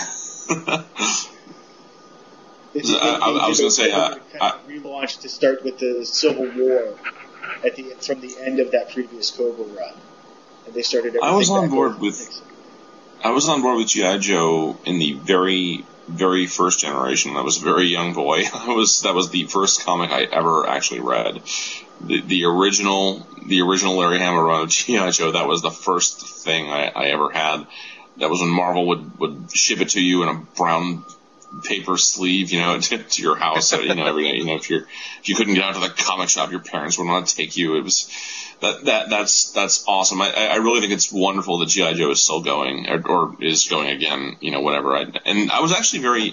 was going to say relaunched to start with the Civil War from the end of that previous Cobra run. And they started everything. I was on board with G.I. Joe in the very, very first generation. I was a very young boy. That was the first comic I ever actually read. The original Larry Hama run of G.I. Joe. That was the first thing I ever had. That was when Marvel would ship it to you in a brown paper sleeve, to your house. Every day. If you couldn't get out to the comic shop, your parents wouldn't want to take you. It was. That's awesome. I really think it's wonderful that G.I. Joe is still going or is going again. Whatever. And I was actually very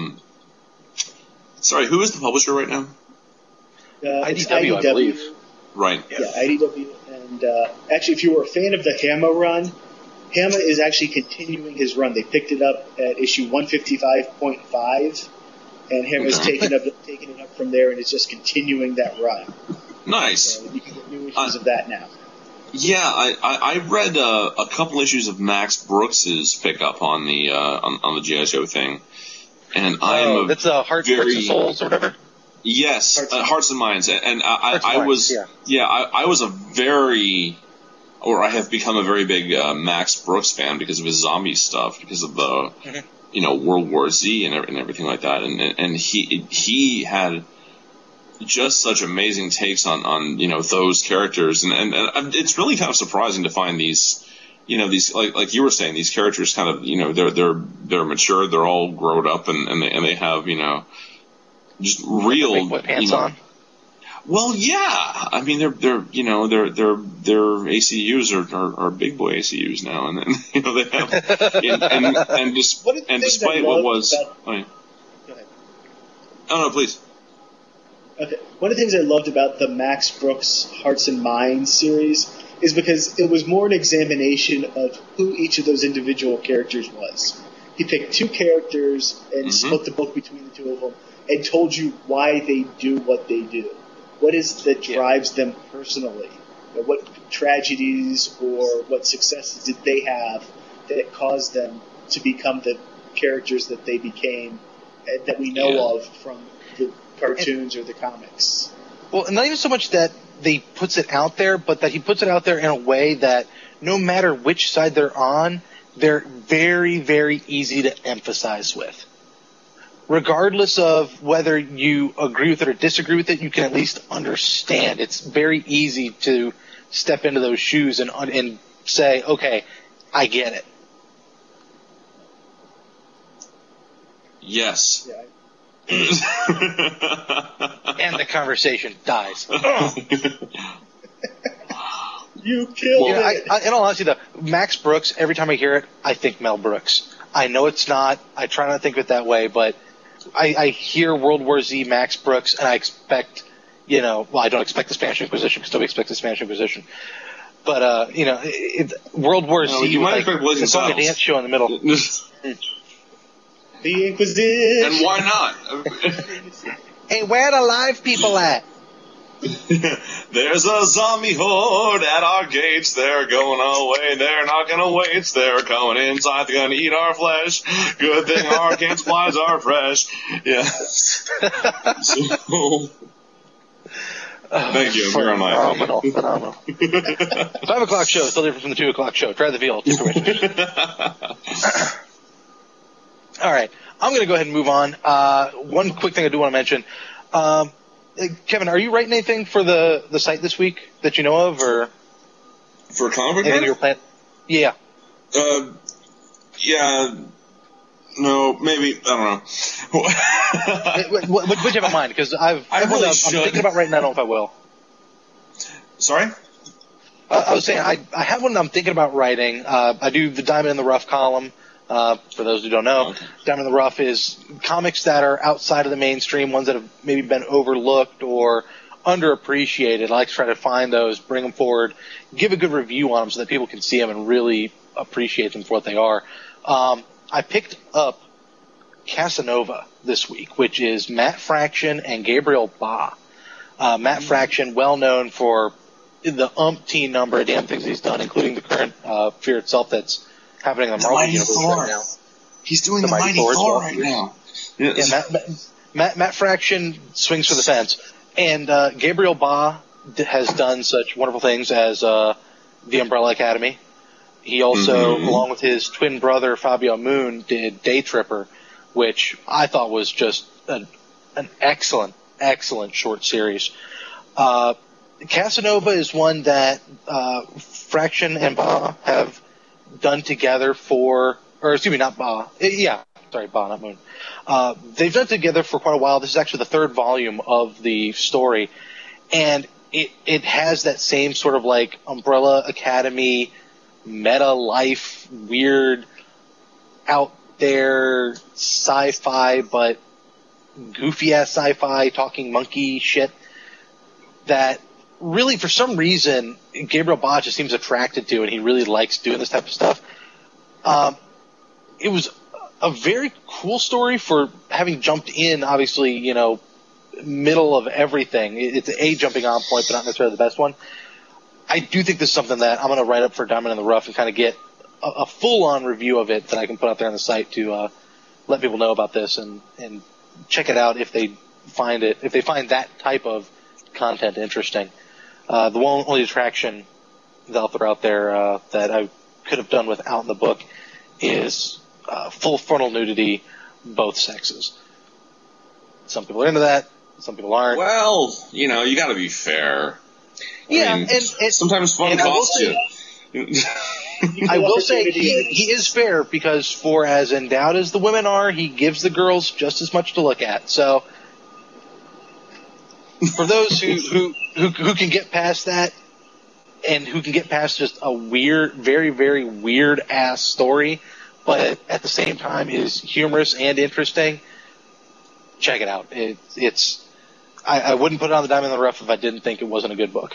sorry. Who is the publisher right now? IDW, I believe. Right. Yeah, IDW. And actually, if you were a fan of the Hama run, Hama is actually continuing his run. They picked it up at issue 155.5, and Hama's taken it up from there, and it's just continuing that run. Nice. So you can get new issues of that now. Yeah, I read a couple issues of Max Brooks's pickup on the G.I. Joe thing, and that's Hearts and Souls or whatever. Yes, Hearts and Minds, and I was I have become a very big Max Brooks fan because of his zombie stuff, because of the World War Z and everything like that, and he had just such amazing takes on those characters, and it's really kind of surprising to find these like you were saying, these characters kind of they're mature, they're all grown up, and they have just real pants on. Well, yeah. I mean, their ACUs are big boy ACUs now, and they have despite what was. Go ahead. Oh no, please. Okay. One of the things I loved about the Max Brooks Hearts and Minds series is because it was more an examination of who each of those individual characters was. He picked two characters and split the book between the two of them and told you why they do what they do. What is that drives them personally? What tragedies or what successes did they have that caused them to become the characters that they became, that we know of from the cartoons or the comics? Well, not even so much that he puts it out there, but that he puts it out there in a way that no matter which side they're on, they're very, very easy to empathize with. Regardless of whether you agree with it or disagree with it, you can at least understand. It's very easy to step into those shoes and say, okay, I get it. Yes. Yeah. And the conversation dies. You killed it. In all honesty, though, Max Brooks, every time I hear it, I think Mel Brooks. I know it's not. I try not to think of it that way, but I hear World War Z Max Brooks, and I expect, I don't expect the Spanish Inquisition, because nobody expects the Spanish Inquisition. But, World War Z, you might expect Blazing it's like a dance show in the middle. The Inquisition. And why not? Hey, where the live people at? There's a zombie horde at our gates. They're going away. They're not going to wait. They're coming inside. They're going to eat our flesh. Good thing our can supplies are fresh. Yeah. Thank you. You're on my phenomenal. 5 o'clock show. Still different from the 2 o'clock show. Try the veal. All right. I'm going to go ahead and move on. One quick thing I do want to mention. Kevin, are you writing anything for the site this week that you know of, or for Comic anything you're planning? Yeah. Yeah. No, maybe I don't know. what do you have in mind? Because I'm thinking about writing. I don't know if I will. Sorry. I was saying I have one that I'm thinking about writing. I do the Diamond in the Rough column. For those who don't know, Diamond in the Rough is comics that are outside of the mainstream, ones that have maybe been overlooked or underappreciated. I like to try to find those, bring them forward, give a good review on them so that people can see them and really appreciate them for what they are. I picked up Casanova this week, which is Matt Fraction and Gabriel Ba. Matt Fraction, well known for the umpteen number of damn things he's done, including the current Fear itself that's happening in the Marvel Universe right now. He's doing the Mighty Thor right now. Yeah, Matt Fraction swings for the fence. And Gabriel Ba has done such wonderful things as The Umbrella Academy. He also, along with his twin brother Fabio Moon, did Day Tripper, which I thought was just an excellent, excellent short series. Casanova is one that Fraction and Ba have done together Ba, not Moon. They've done it together for quite a while. This is actually the third volume of the story, and it has that same sort of like Umbrella Academy, meta life, weird, out there sci-fi, but goofy ass sci-fi talking monkey shit that really, for some reason, Gabriel Bá just seems attracted to, and he really likes doing this type of stuff. It was a very cool story for having jumped in, obviously, middle of everything. It's a jumping on point, but not necessarily the best one. I do think this is something that I'm going to write up for Diamond in the Rough and kind of get a full-on review of it that I can put out there on the site to let people know about this and check it out if they find that type of content interesting. The only attraction that I'll throw out there that I could have done without in the book is full frontal nudity, both sexes. Some people are into that, some people aren't. Well, you got to be fair. Yeah, I mean, and sometimes fun costs you. I will say he is fair because for as endowed as the women are, he gives the girls just as much to look at. So for those who can get past that and who can get past just a weird, very, very weird ass story, but at the same time is humorous and interesting, check it out. I wouldn't put it on the Diamond in the Rough if I didn't think it wasn't a good book.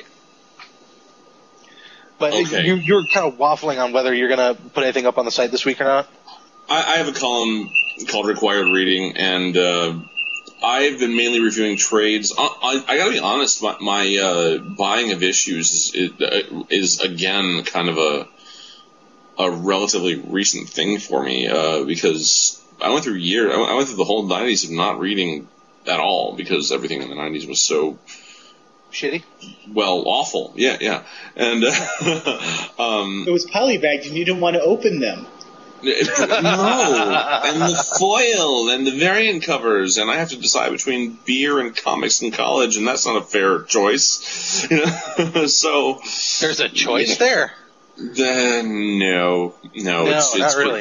But okay. You're kind of waffling on whether you're going to put anything up on the site this week or not. I have a column called Required Reading, and I've been mainly reviewing trades. I got to be honest, my buying of issues is again kind of a relatively recent thing for me because I went through years. I went through the whole 90s of not reading at all because everything in the 90s was so shitty. Well, awful. Yeah. And it was polybagged, and you didn't want to open them. No, and the foil and the variant covers, and I have to decide between beer and comics in college, and that's not a fair choice. So there's a choice there. No, not really.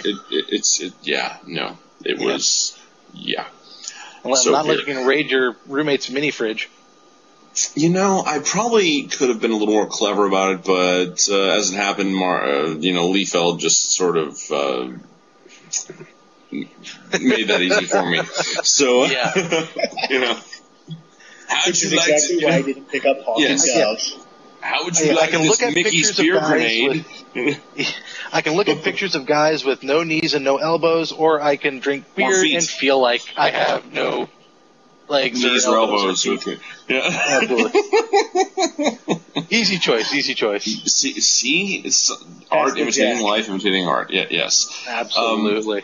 It was. Well, so not letting you raid your roommate's mini fridge. I probably could have been a little more clever about it, but as it happened, Liefeld just sort of made that easy for me. So, how'd you like exactly why I didn't pick up Hawkins Gouge. How would you like this Mickey's beer grenade? I can look at pictures of guys with no knees and no elbows, or I can drink beer and feel like I have no legs knees or elbows with me. Yeah. Absolutely. Easy choice. See, it's art imitating life, imitating art. Yeah, yes. Absolutely.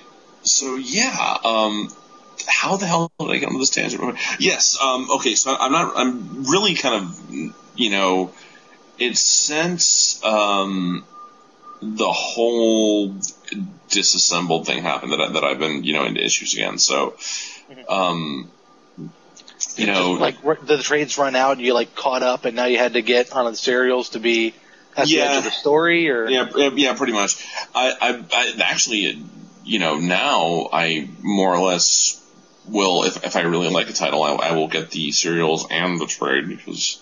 How the hell did I get onto this tangent? Yes. Okay. So I'm really kind of, it's since the whole disassembled thing happened that I've been, into issues again. So, the trades run out and you caught up and now you had to get on the serials to be at the edge of the story, or yeah, pretty much. I actually, now I more or less will, if I really like a title, I will get the serials and the trade because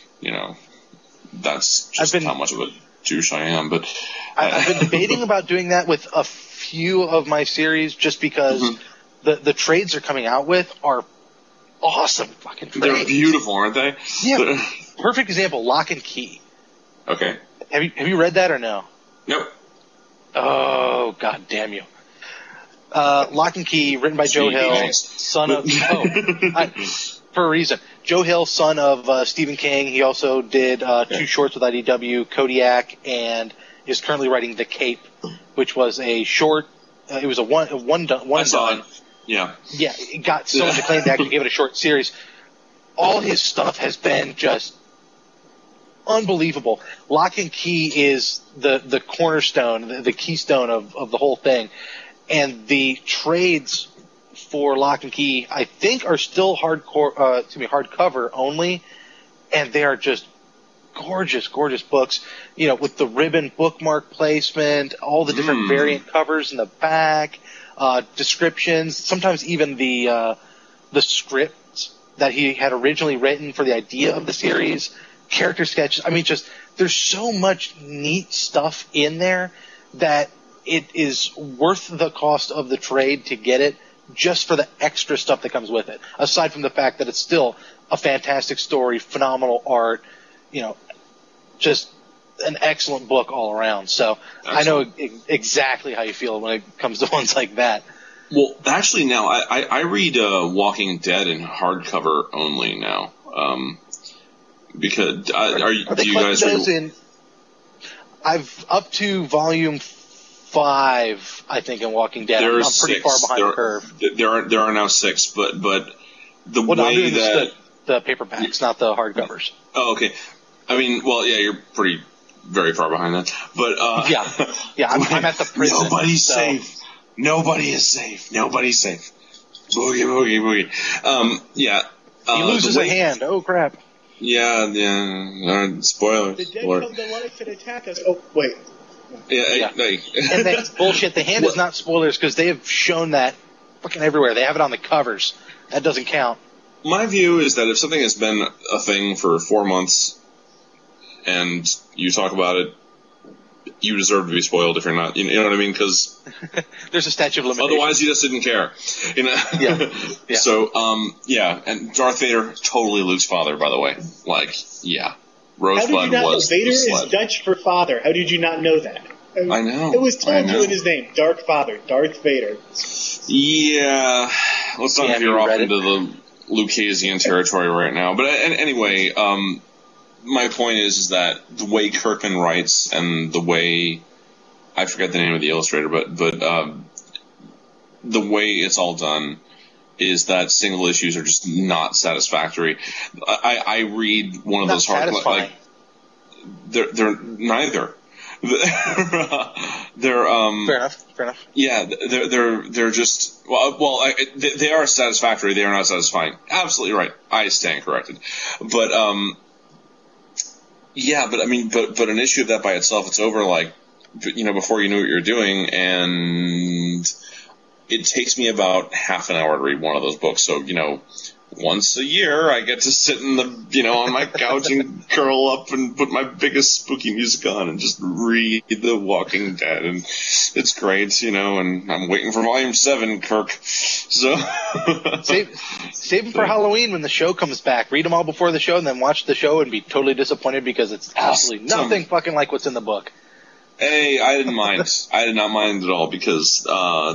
that's just how much of a douche I am. But I've been debating about doing that with a few of my series just because the trades they're coming out with are awesome fucking trades. They're beautiful, aren't they? Yeah. Perfect example, Lock and Key. Okay. Have you read that or no? Nope. Oh, god damn you. Lock and Key, written by Joe Hill, son of... for a reason. Joe Hill, son of Stephen King. He also did 2 shorts with IDW, Kodiak, and is currently writing The Cape, which was a short... it was a one done. Yeah. Yeah, it got so much acclaim they actually gave it a short series. All his stuff has been just unbelievable. Lock and Key is the cornerstone, the keystone of the whole thing. And the trades for Lock and Key, I think, are still hardcover only, and they are just gorgeous, gorgeous books. With the ribbon bookmark placement, all the different variant covers in the back, descriptions, sometimes even the scripts that he had originally written for the idea of the series, character sketches. I mean, there's so much neat stuff in there that it is worth the cost of the trade to get it, just for the extra stuff that comes with it. Aside from the fact that it's still a fantastic story, phenomenal art, just an excellent book all around. So I know exactly how you feel when it comes to ones like that. Well, actually, now I read Walking Dead in hardcover only now. Because do you guys read? I've up to volume 5, I think, in Walking Dead. I'm pretty far behind the curve. There are now 6, but the way I'm doing that the paperbacks, not the hardcovers. Oh, okay. I mean, well, yeah, you're very far behind that. But yeah, I'm at the prison. Nobody's safe. Nobody is safe. Nobody's safe. Boogie, boogie, boogie. Yeah. He loses a hand. Oh crap. Yeah. Spoiler. The dead come to life and attack us. Oh wait. Yeah. And that's bullshit. The hand is not spoilers because they have shown that fucking everywhere. They have it on the covers. That doesn't count. My view is that if something has been a thing for 4 months and you talk about it, you deserve to be spoiled if you're not. You know what I mean? Because there's a statute of limitations. Otherwise, you just didn't care. Yeah. So, and Darth Vader, totally Luke's father, by the way. Rosebud was. Vader is Dutch for father. How did you not know that? I know. It was told you in his name, Dark Father, Darth Vader. Yeah, let's not veer off into the Lucasian territory right now. But anyway, my point is that the way Kirkman writes and the way, I forget the name of the illustrator, but the way it's all done is that single issues are just not satisfactory. I read one of those hard, they're neither. They're fair enough. Yeah, they're just they are satisfactory. They are not satisfying. Absolutely right. I stand corrected. But but an issue of that by itself, it's over before you know what you're doing, and it takes me about half an hour to read one of those books. So once a year, I get to sit in the, on my couch and curl up and put my biggest spooky music on and just read The Walking Dead. And it's great, and I'm waiting for volume 7, Kirk. So. Save them for Halloween when the show comes back. Read them all before the show and then watch the show and be totally disappointed because it's absolutely nothing fucking like what's in the book. Hey, I didn't mind. I did not mind at all because,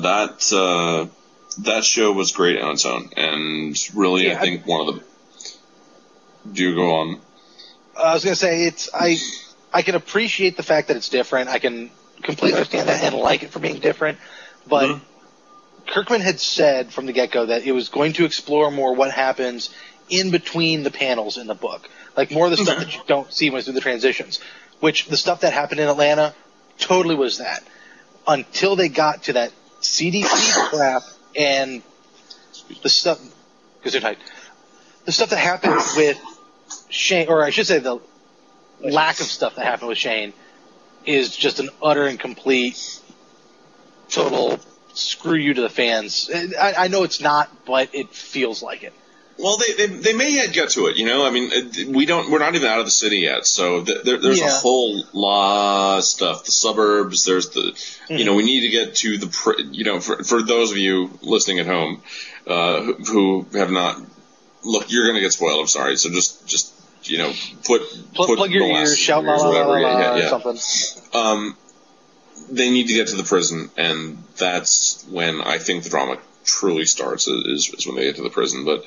that show was great on its own, and really, I think one of the. Do go on. I was going to say I can appreciate the fact that it's different. I can completely understand that and like it for being different, but Kirkman had said from the get-go that it was going to explore more what happens in between the panels in the book, like more of the stuff that you don't see when it's through the transitions. Which the stuff that happened in Atlanta totally was that, until they got to that CDC crap. And the stuff, because they're tight, the stuff that happened with Shane, or I should say the lack of stuff that happened with Shane, is just an utter and complete, total screw you to the fans. I know it's not, but it feels like it. Well, they may yet get to it, I mean, we're not even out of the city yet, so there's a whole lot of stuff. The suburbs, there's the, we need to get to the, for those of you listening at home, who have not, look, you're going to get spoiled, I'm sorry, so just plug your ears, shout la la la la or something. They need to get to the prison, and that's when I think the drama truly starts, is when they get to the prison, but,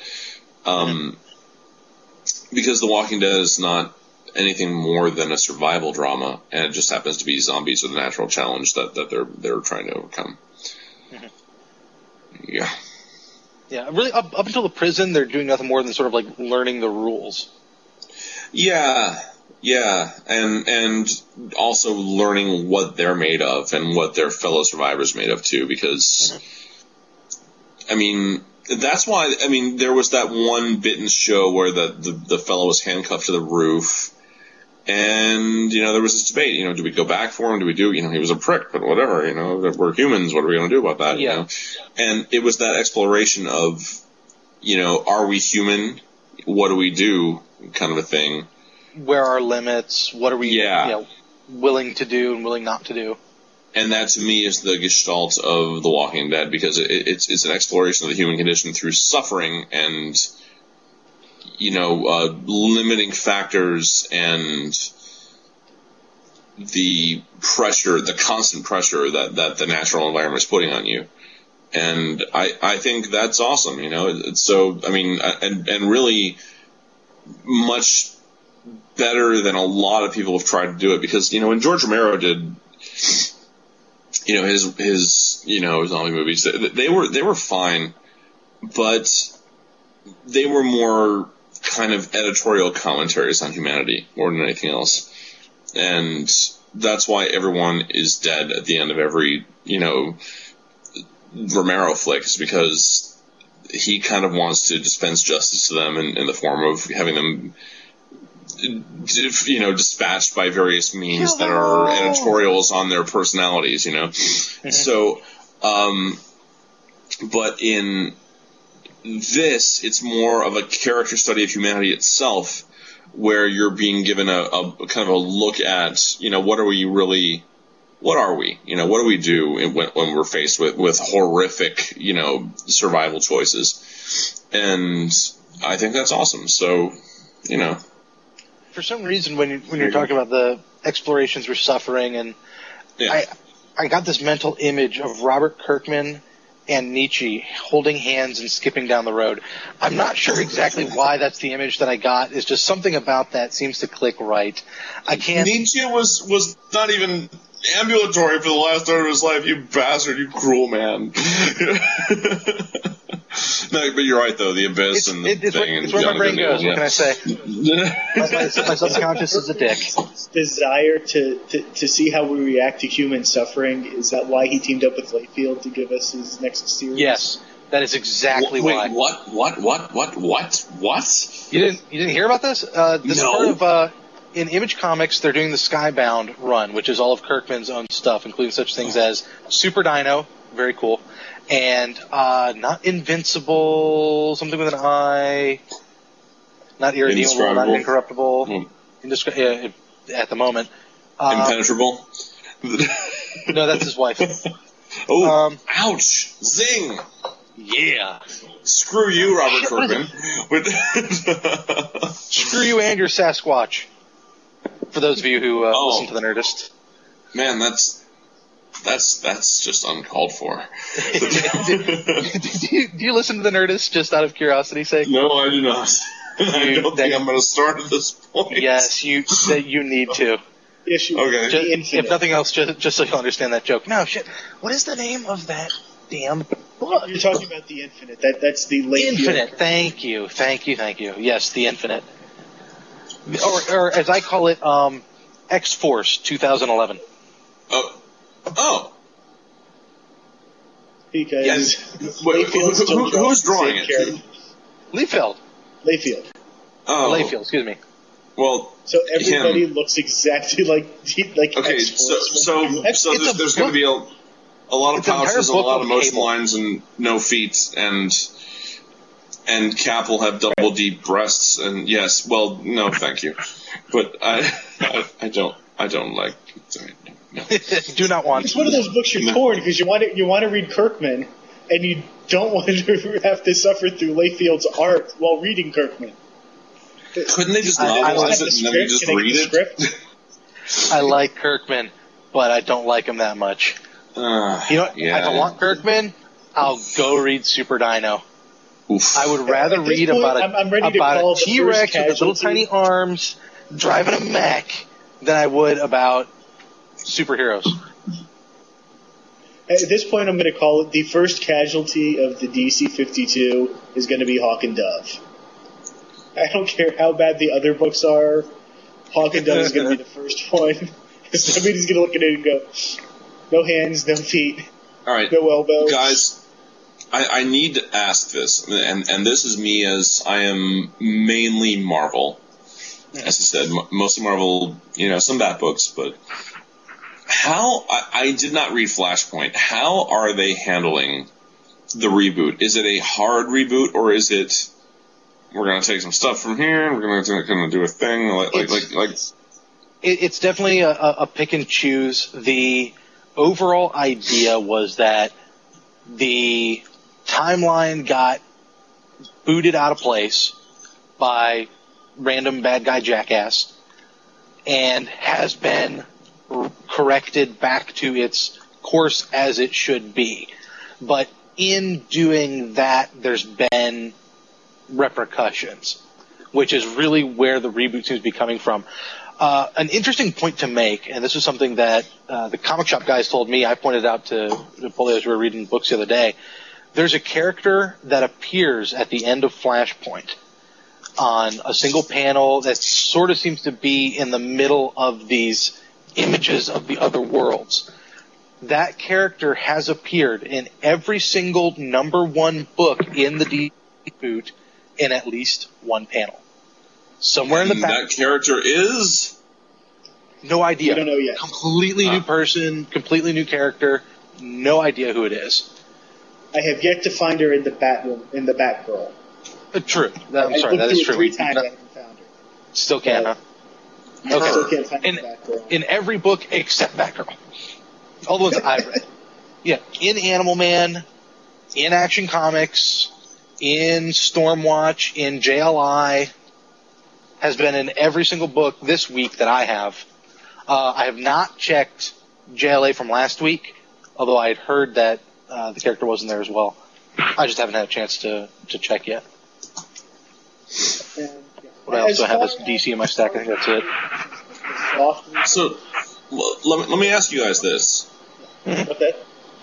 because The Walking Dead is not anything more than a survival drama, and it just happens to be zombies with a natural challenge that they're trying to overcome. Yeah. Yeah, really, up until the prison, they're doing nothing more than sort of like learning the rules. Yeah, and also learning what they're made of and what their fellow survivors made of too, because, I mean, that's why, there was that one bit in the show where the fellow was handcuffed to the roof, and, there was this debate, do we go back for him, do we do, he was a prick, but whatever, we're humans, what are we going to do about that, And it was that exploration of, are we human, what do we do, kind of a thing. Where are our limits, what are we, willing to do and willing not to do. And that, to me, is the gestalt of The Walking Dead, because it's an exploration of the human condition through suffering, and, limiting factors and the pressure, the constant pressure that the natural environment is putting on you. And I think that's awesome, It's so, and really much better than a lot of people have tried to do it, because, when George Romero did, his zombie movies, they were fine, but they were more kind of editorial commentaries on humanity more than anything else. And that's why everyone is dead at the end of every, Romero flick, is because he kind of wants to dispense justice to them in the form of having them, dispatched by various means that are editorials on their personalities, So, but in this, it's more of a character study of humanity itself, where you're being given a kind of a look at, what are we? What do we do when we're faced with horrific, survival choices? And I think that's awesome. So, For some reason, when you're talking about the explorations we're suffering, and I got this mental image of Robert Kirkman and Nietzsche holding hands and skipping down the road. I'm not sure exactly why that's the image that I got. It's just something about that seems to click right. I can't. Nietzsche was not even ambulatory for the last third of his life. You bastard! You cruel man. No, but you're right though. The abyss and the thing. It's where my brain goes. What can I say? my subconscious is a dick. Desire to see how we react to human suffering. Is that why he teamed up with Layfield to give us his next series? Yes, that is exactly why. What? You didn't hear about this? This is part of in Image Comics. They're doing the Skybound run, which is all of Kirkman's own stuff, including such things as Super Dino, very cool, and not Invincible, something with an I, not Irredeemable, not Incorruptible, at the moment. Impenetrable? No, that's his wife. Ouch! Zing! Yeah. Screw you, Robert Kirkman. Screw you and your Sasquatch. For those of you who listen to the Nerdist. Man, that's just uncalled for. do you listen to the Nerdist just out of curiosity's sake? No, I do not. I don't think I'm going to start at this point. Yes, you need to. Okay. If nothing else, just so you'll understand that joke. No, shit. What is the name of that damn book? You're talking about The Infinite. That's the late Infinite. Thank you. Yes, The Infinite. Or as I call it, X-Force 2011. Oh. Because who's drawing it? Layfield. Oh. Layfield, excuse me. Well, so everybody looks exactly like okay. X-Force. So there's going to be a lot of pouches and a lot of motion lines and no feet, and Cap will have double deep breasts, and yes, well, no, thank you, but I don't like. Sorry, no. Do not want. It's one of those books you're torn because you want to read Kirkman, and you don't want to have to suffer through Layfield's art while reading Kirkman. Couldn't they just novelize it and then you just read it? I like Kirkman, but I don't like him that much. If I want Kirkman, I'll go read Super Dino. Oof. I would rather read about a T-Rex with little tiny arms driving a mech than I would about superheroes. At this point, I'm going to call it the first casualty of the DC 52 is going to be Hawk and Dove. I don't care how bad the other books are. Hawk and Dove is going to be the first one. Somebody's going to look at it and go, no hands, no feet, all right, no elbows. Guys, I need to ask this, and this is me as I am mainly Marvel. As I said, mostly Marvel, some bad books, but how, I did not read Flashpoint. How are they handling the reboot? Is it a hard reboot, or is it, we're going to take some stuff from here, and we're going to do a thing, It's definitely a pick and choose. The overall idea was that the timeline got booted out of place, by random bad guy jackass and has been corrected back to its course as it should be. But in doing that, there's been repercussions, which is really where the reboot seems to be coming from. An interesting point to make, and this is something that the comic shop guys told me, I pointed out to Polio as we were reading books the other day. There's a character that appears at the end of Flashpoint on a single panel that sort of seems to be in the middle of these images of the other worlds. That character has appeared in every single #1 book in the DC reboot in at least one panel. Somewhere in the back. That character is? No idea. We don't know yet. Completely new person, completely new character. No idea who it is. I have yet to find her in the Batgirl. True. I'm sorry, that is true. 3 times I haven't found her. Still can't, huh? I still can't find the Batgirl. In every book except Batgirl. All the ones I've read. Yeah, in Animal Man, in Action Comics, in Stormwatch, in JLI, has been in every single book this week that I have. I have not checked JLA from last week, although I had heard that the character wasn't there as well. I just haven't had a chance to check yet. What else do I have as DC in my stack? I think that's it. So, let me ask you guys this. Okay.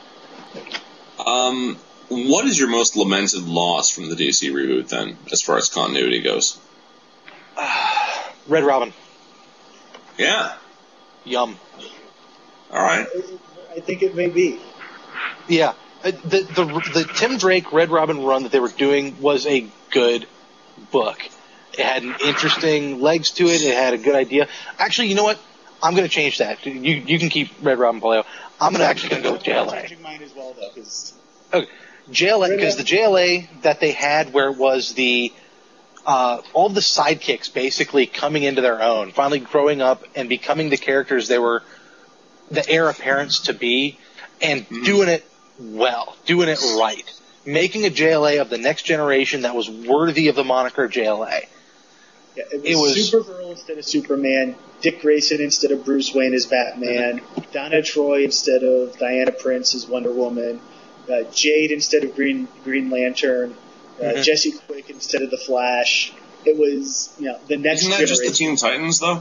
What is your most lamented loss from the DC reboot, then, as far as continuity goes? Red Robin. Yeah. Yum. All right. I think it may be. Yeah. The Tim Drake Red Robin run that they were doing was a good book. It had an interesting legs to it. It had a good idea. Actually, you know what? I'm going to change that. You can keep Red Robin Polio. I'm actually going to go with JLA. I'm changing mine as well, though, because okay. JLA, because the JLA that they had where it was the all the sidekicks basically coming into their own, finally growing up and becoming the characters they were the heir apparents to be, and doing it well, doing it right. Making a JLA of the next generation that was worthy of the moniker JLA. Yeah, it was Supergirl instead of Superman, Dick Grayson instead of Bruce Wayne as Batman, Donna Troy instead of Diana Prince as Wonder Woman, Jade instead of Green Lantern, Jesse Quick instead of the Flash. It was, the next Isn't that generation. just the Teen Titans, though?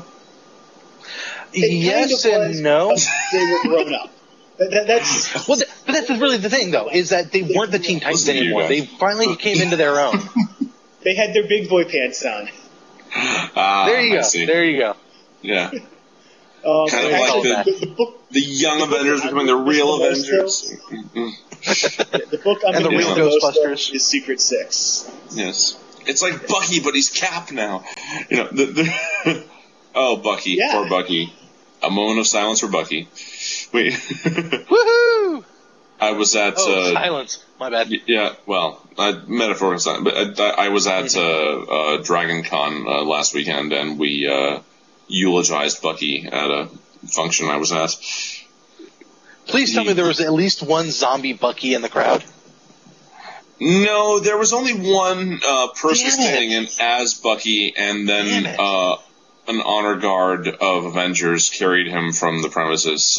Yes and no. They were grown up. That's but that's really the thing, though, is that they weren't the Teen Titans anymore. They finally came into their own. They had their big boy pants on. There you go. There you go. Yeah. Kind of like the young Avengers becoming the real Avengers. The book I'm and the real Ghostbusters is Secret Six. Yes. It's like Bucky, but he's Cap now. Oh, Bucky. Yeah. Poor Bucky. A moment of silence for Bucky. Wait. Woohoo! I was at... silence. My bad. Yeah, well, metaphorical silence. But I was at Dragon Con last weekend, and we eulogized Bucky at a function I was at. Please tell me there was at least one zombie Bucky in the crowd. No, there was only one person standing in as Bucky, and then an honor guard of Avengers carried him from the premises.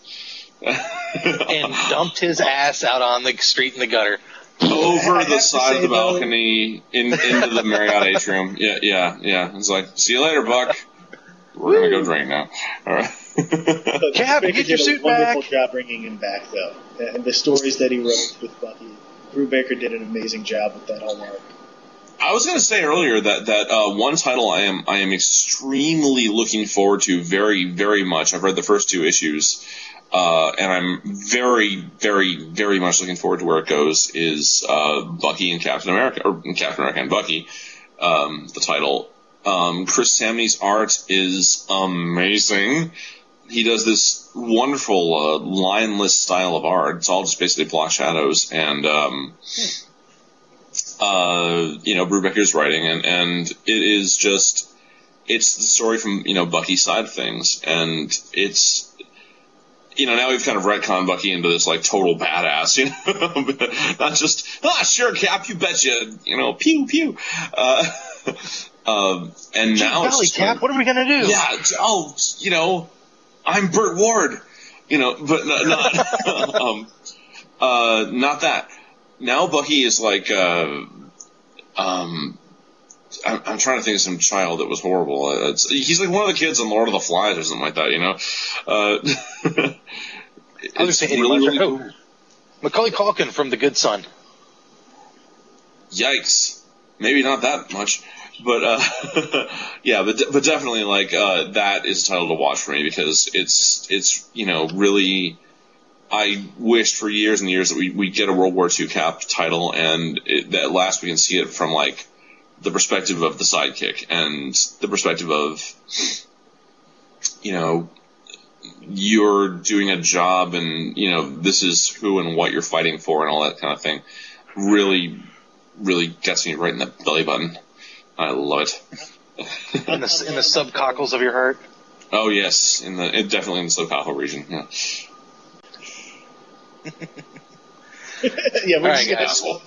And dumped his ass out on the street in the gutter. Over the side of the balcony into the Marriott atrium. Yeah. It's like, see you later, Buck. We're going to go drink now. All right. Cap, get your suit back. Wonderful job bringing him back, though. And the stories that he wrote with Bucky. Brubaker did an amazing job with that whole arc. I was going to say earlier that one title I am extremely looking forward to very, very much. I've read the first 2 issues, and I'm very, very, very much looking forward to where it goes, is Bucky and Captain America, or Captain America and Bucky, the title. Chris Samnee's art is amazing. He does this wonderful lineless style of art. It's all just basically block shadows, and Brubaker's writing, and it is just, it's the story from Bucky's side of things, and it's, now we've kind of retconned Bucky into this like total badass, not just sure Cap, you betcha, pew pew. And now golly, it's Cap, what are we gonna do? Yeah. I'm Burt Ward. But not not that. Now Bucky is like I'm trying to think of some child that was horrible. He's like one of the kids in Lord of the Flies or something like that, It's really cool. Macaulay Culkin from The Good Son. Yikes. Maybe not that much. But, yeah, but definitely, that is a title to watch for me because it's really, I wished for years and years that we'd get a World War II Cap title, and that at last we can see it from, the perspective of the sidekick and the perspective of, you're doing a job and, this is who and what you're fighting for and all that kind of thing. Really, really gets me right in the belly button. I love it. in the subcockles of your heart? Oh, yes. Definitely in the subcockle region, yeah. Yeah, we're right, asshole.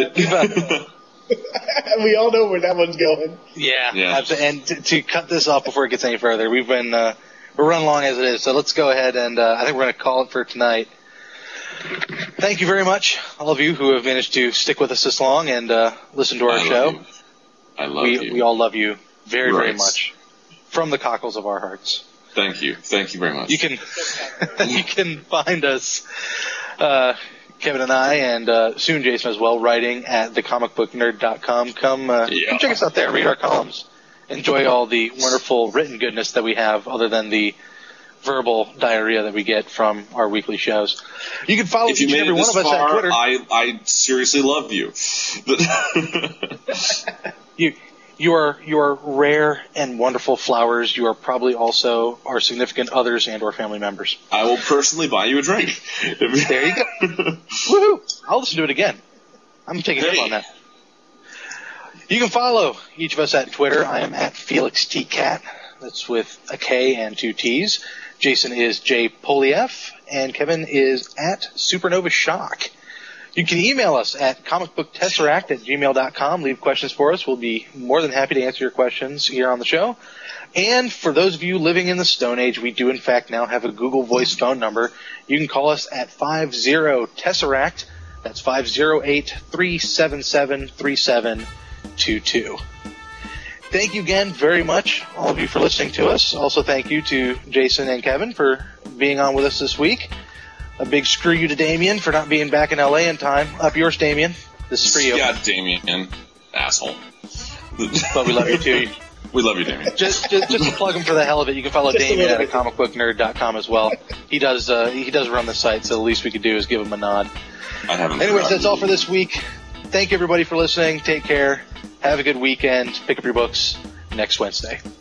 We all know where that one's going. Yeah. And to cut this off before it gets any further, we're running long as it is, so let's go ahead and I think we're going to call it for tonight. Thank you very much, all of you who have managed to stick with us this long and listen to our show. I love you. We all love you very, very much from the cockles of our hearts. Thank you. Thank you very much. You can find us, Kevin and I, and soon Jason as well, writing at thecomicbooknerd.com. Come check us out there, read our columns, enjoy all the wonderful written goodness that we have other than the verbal diarrhea that we get from our weekly shows. You can follow each and every one of us at Twitter. I seriously love you. You are rare and wonderful flowers. You are probably also our significant others and or family members. I will personally buy you a drink. There you go. Woohoo! I'll listen to it again. I'm taking it on that. You can follow each of us at Twitter. I am at Felix T. Cat. That's with a K and 2 T's. Jason is J. Polieff, and Kevin is at Supernova Shock. You can email us at comicbooktesseract@gmail.com. Leave questions for us. We'll be more than happy to answer your questions here on the show. And for those of you living in the Stone Age, we do in fact now have a Google Voice phone number. You can call us at 50-TESSERACT. That's 508-377-3722. Thank you again very much, all of you, for listening to us. Also, thank you to Jason and Kevin for being on with us this week. A big screw you to Damien for not being back in LA in time. Up yours, Damien. This is for you. Yeah, Damien. Asshole. But we love you, too. We love you, Damien. Just to plug him for the hell of it, you can follow Damien at comicbooknerd.com as well. He does run the site, so the least we could do is give him a nod. Anyways, that's all for this week. Thank you, everybody, for listening. Take care. Have a good weekend. Pick up your books next Wednesday.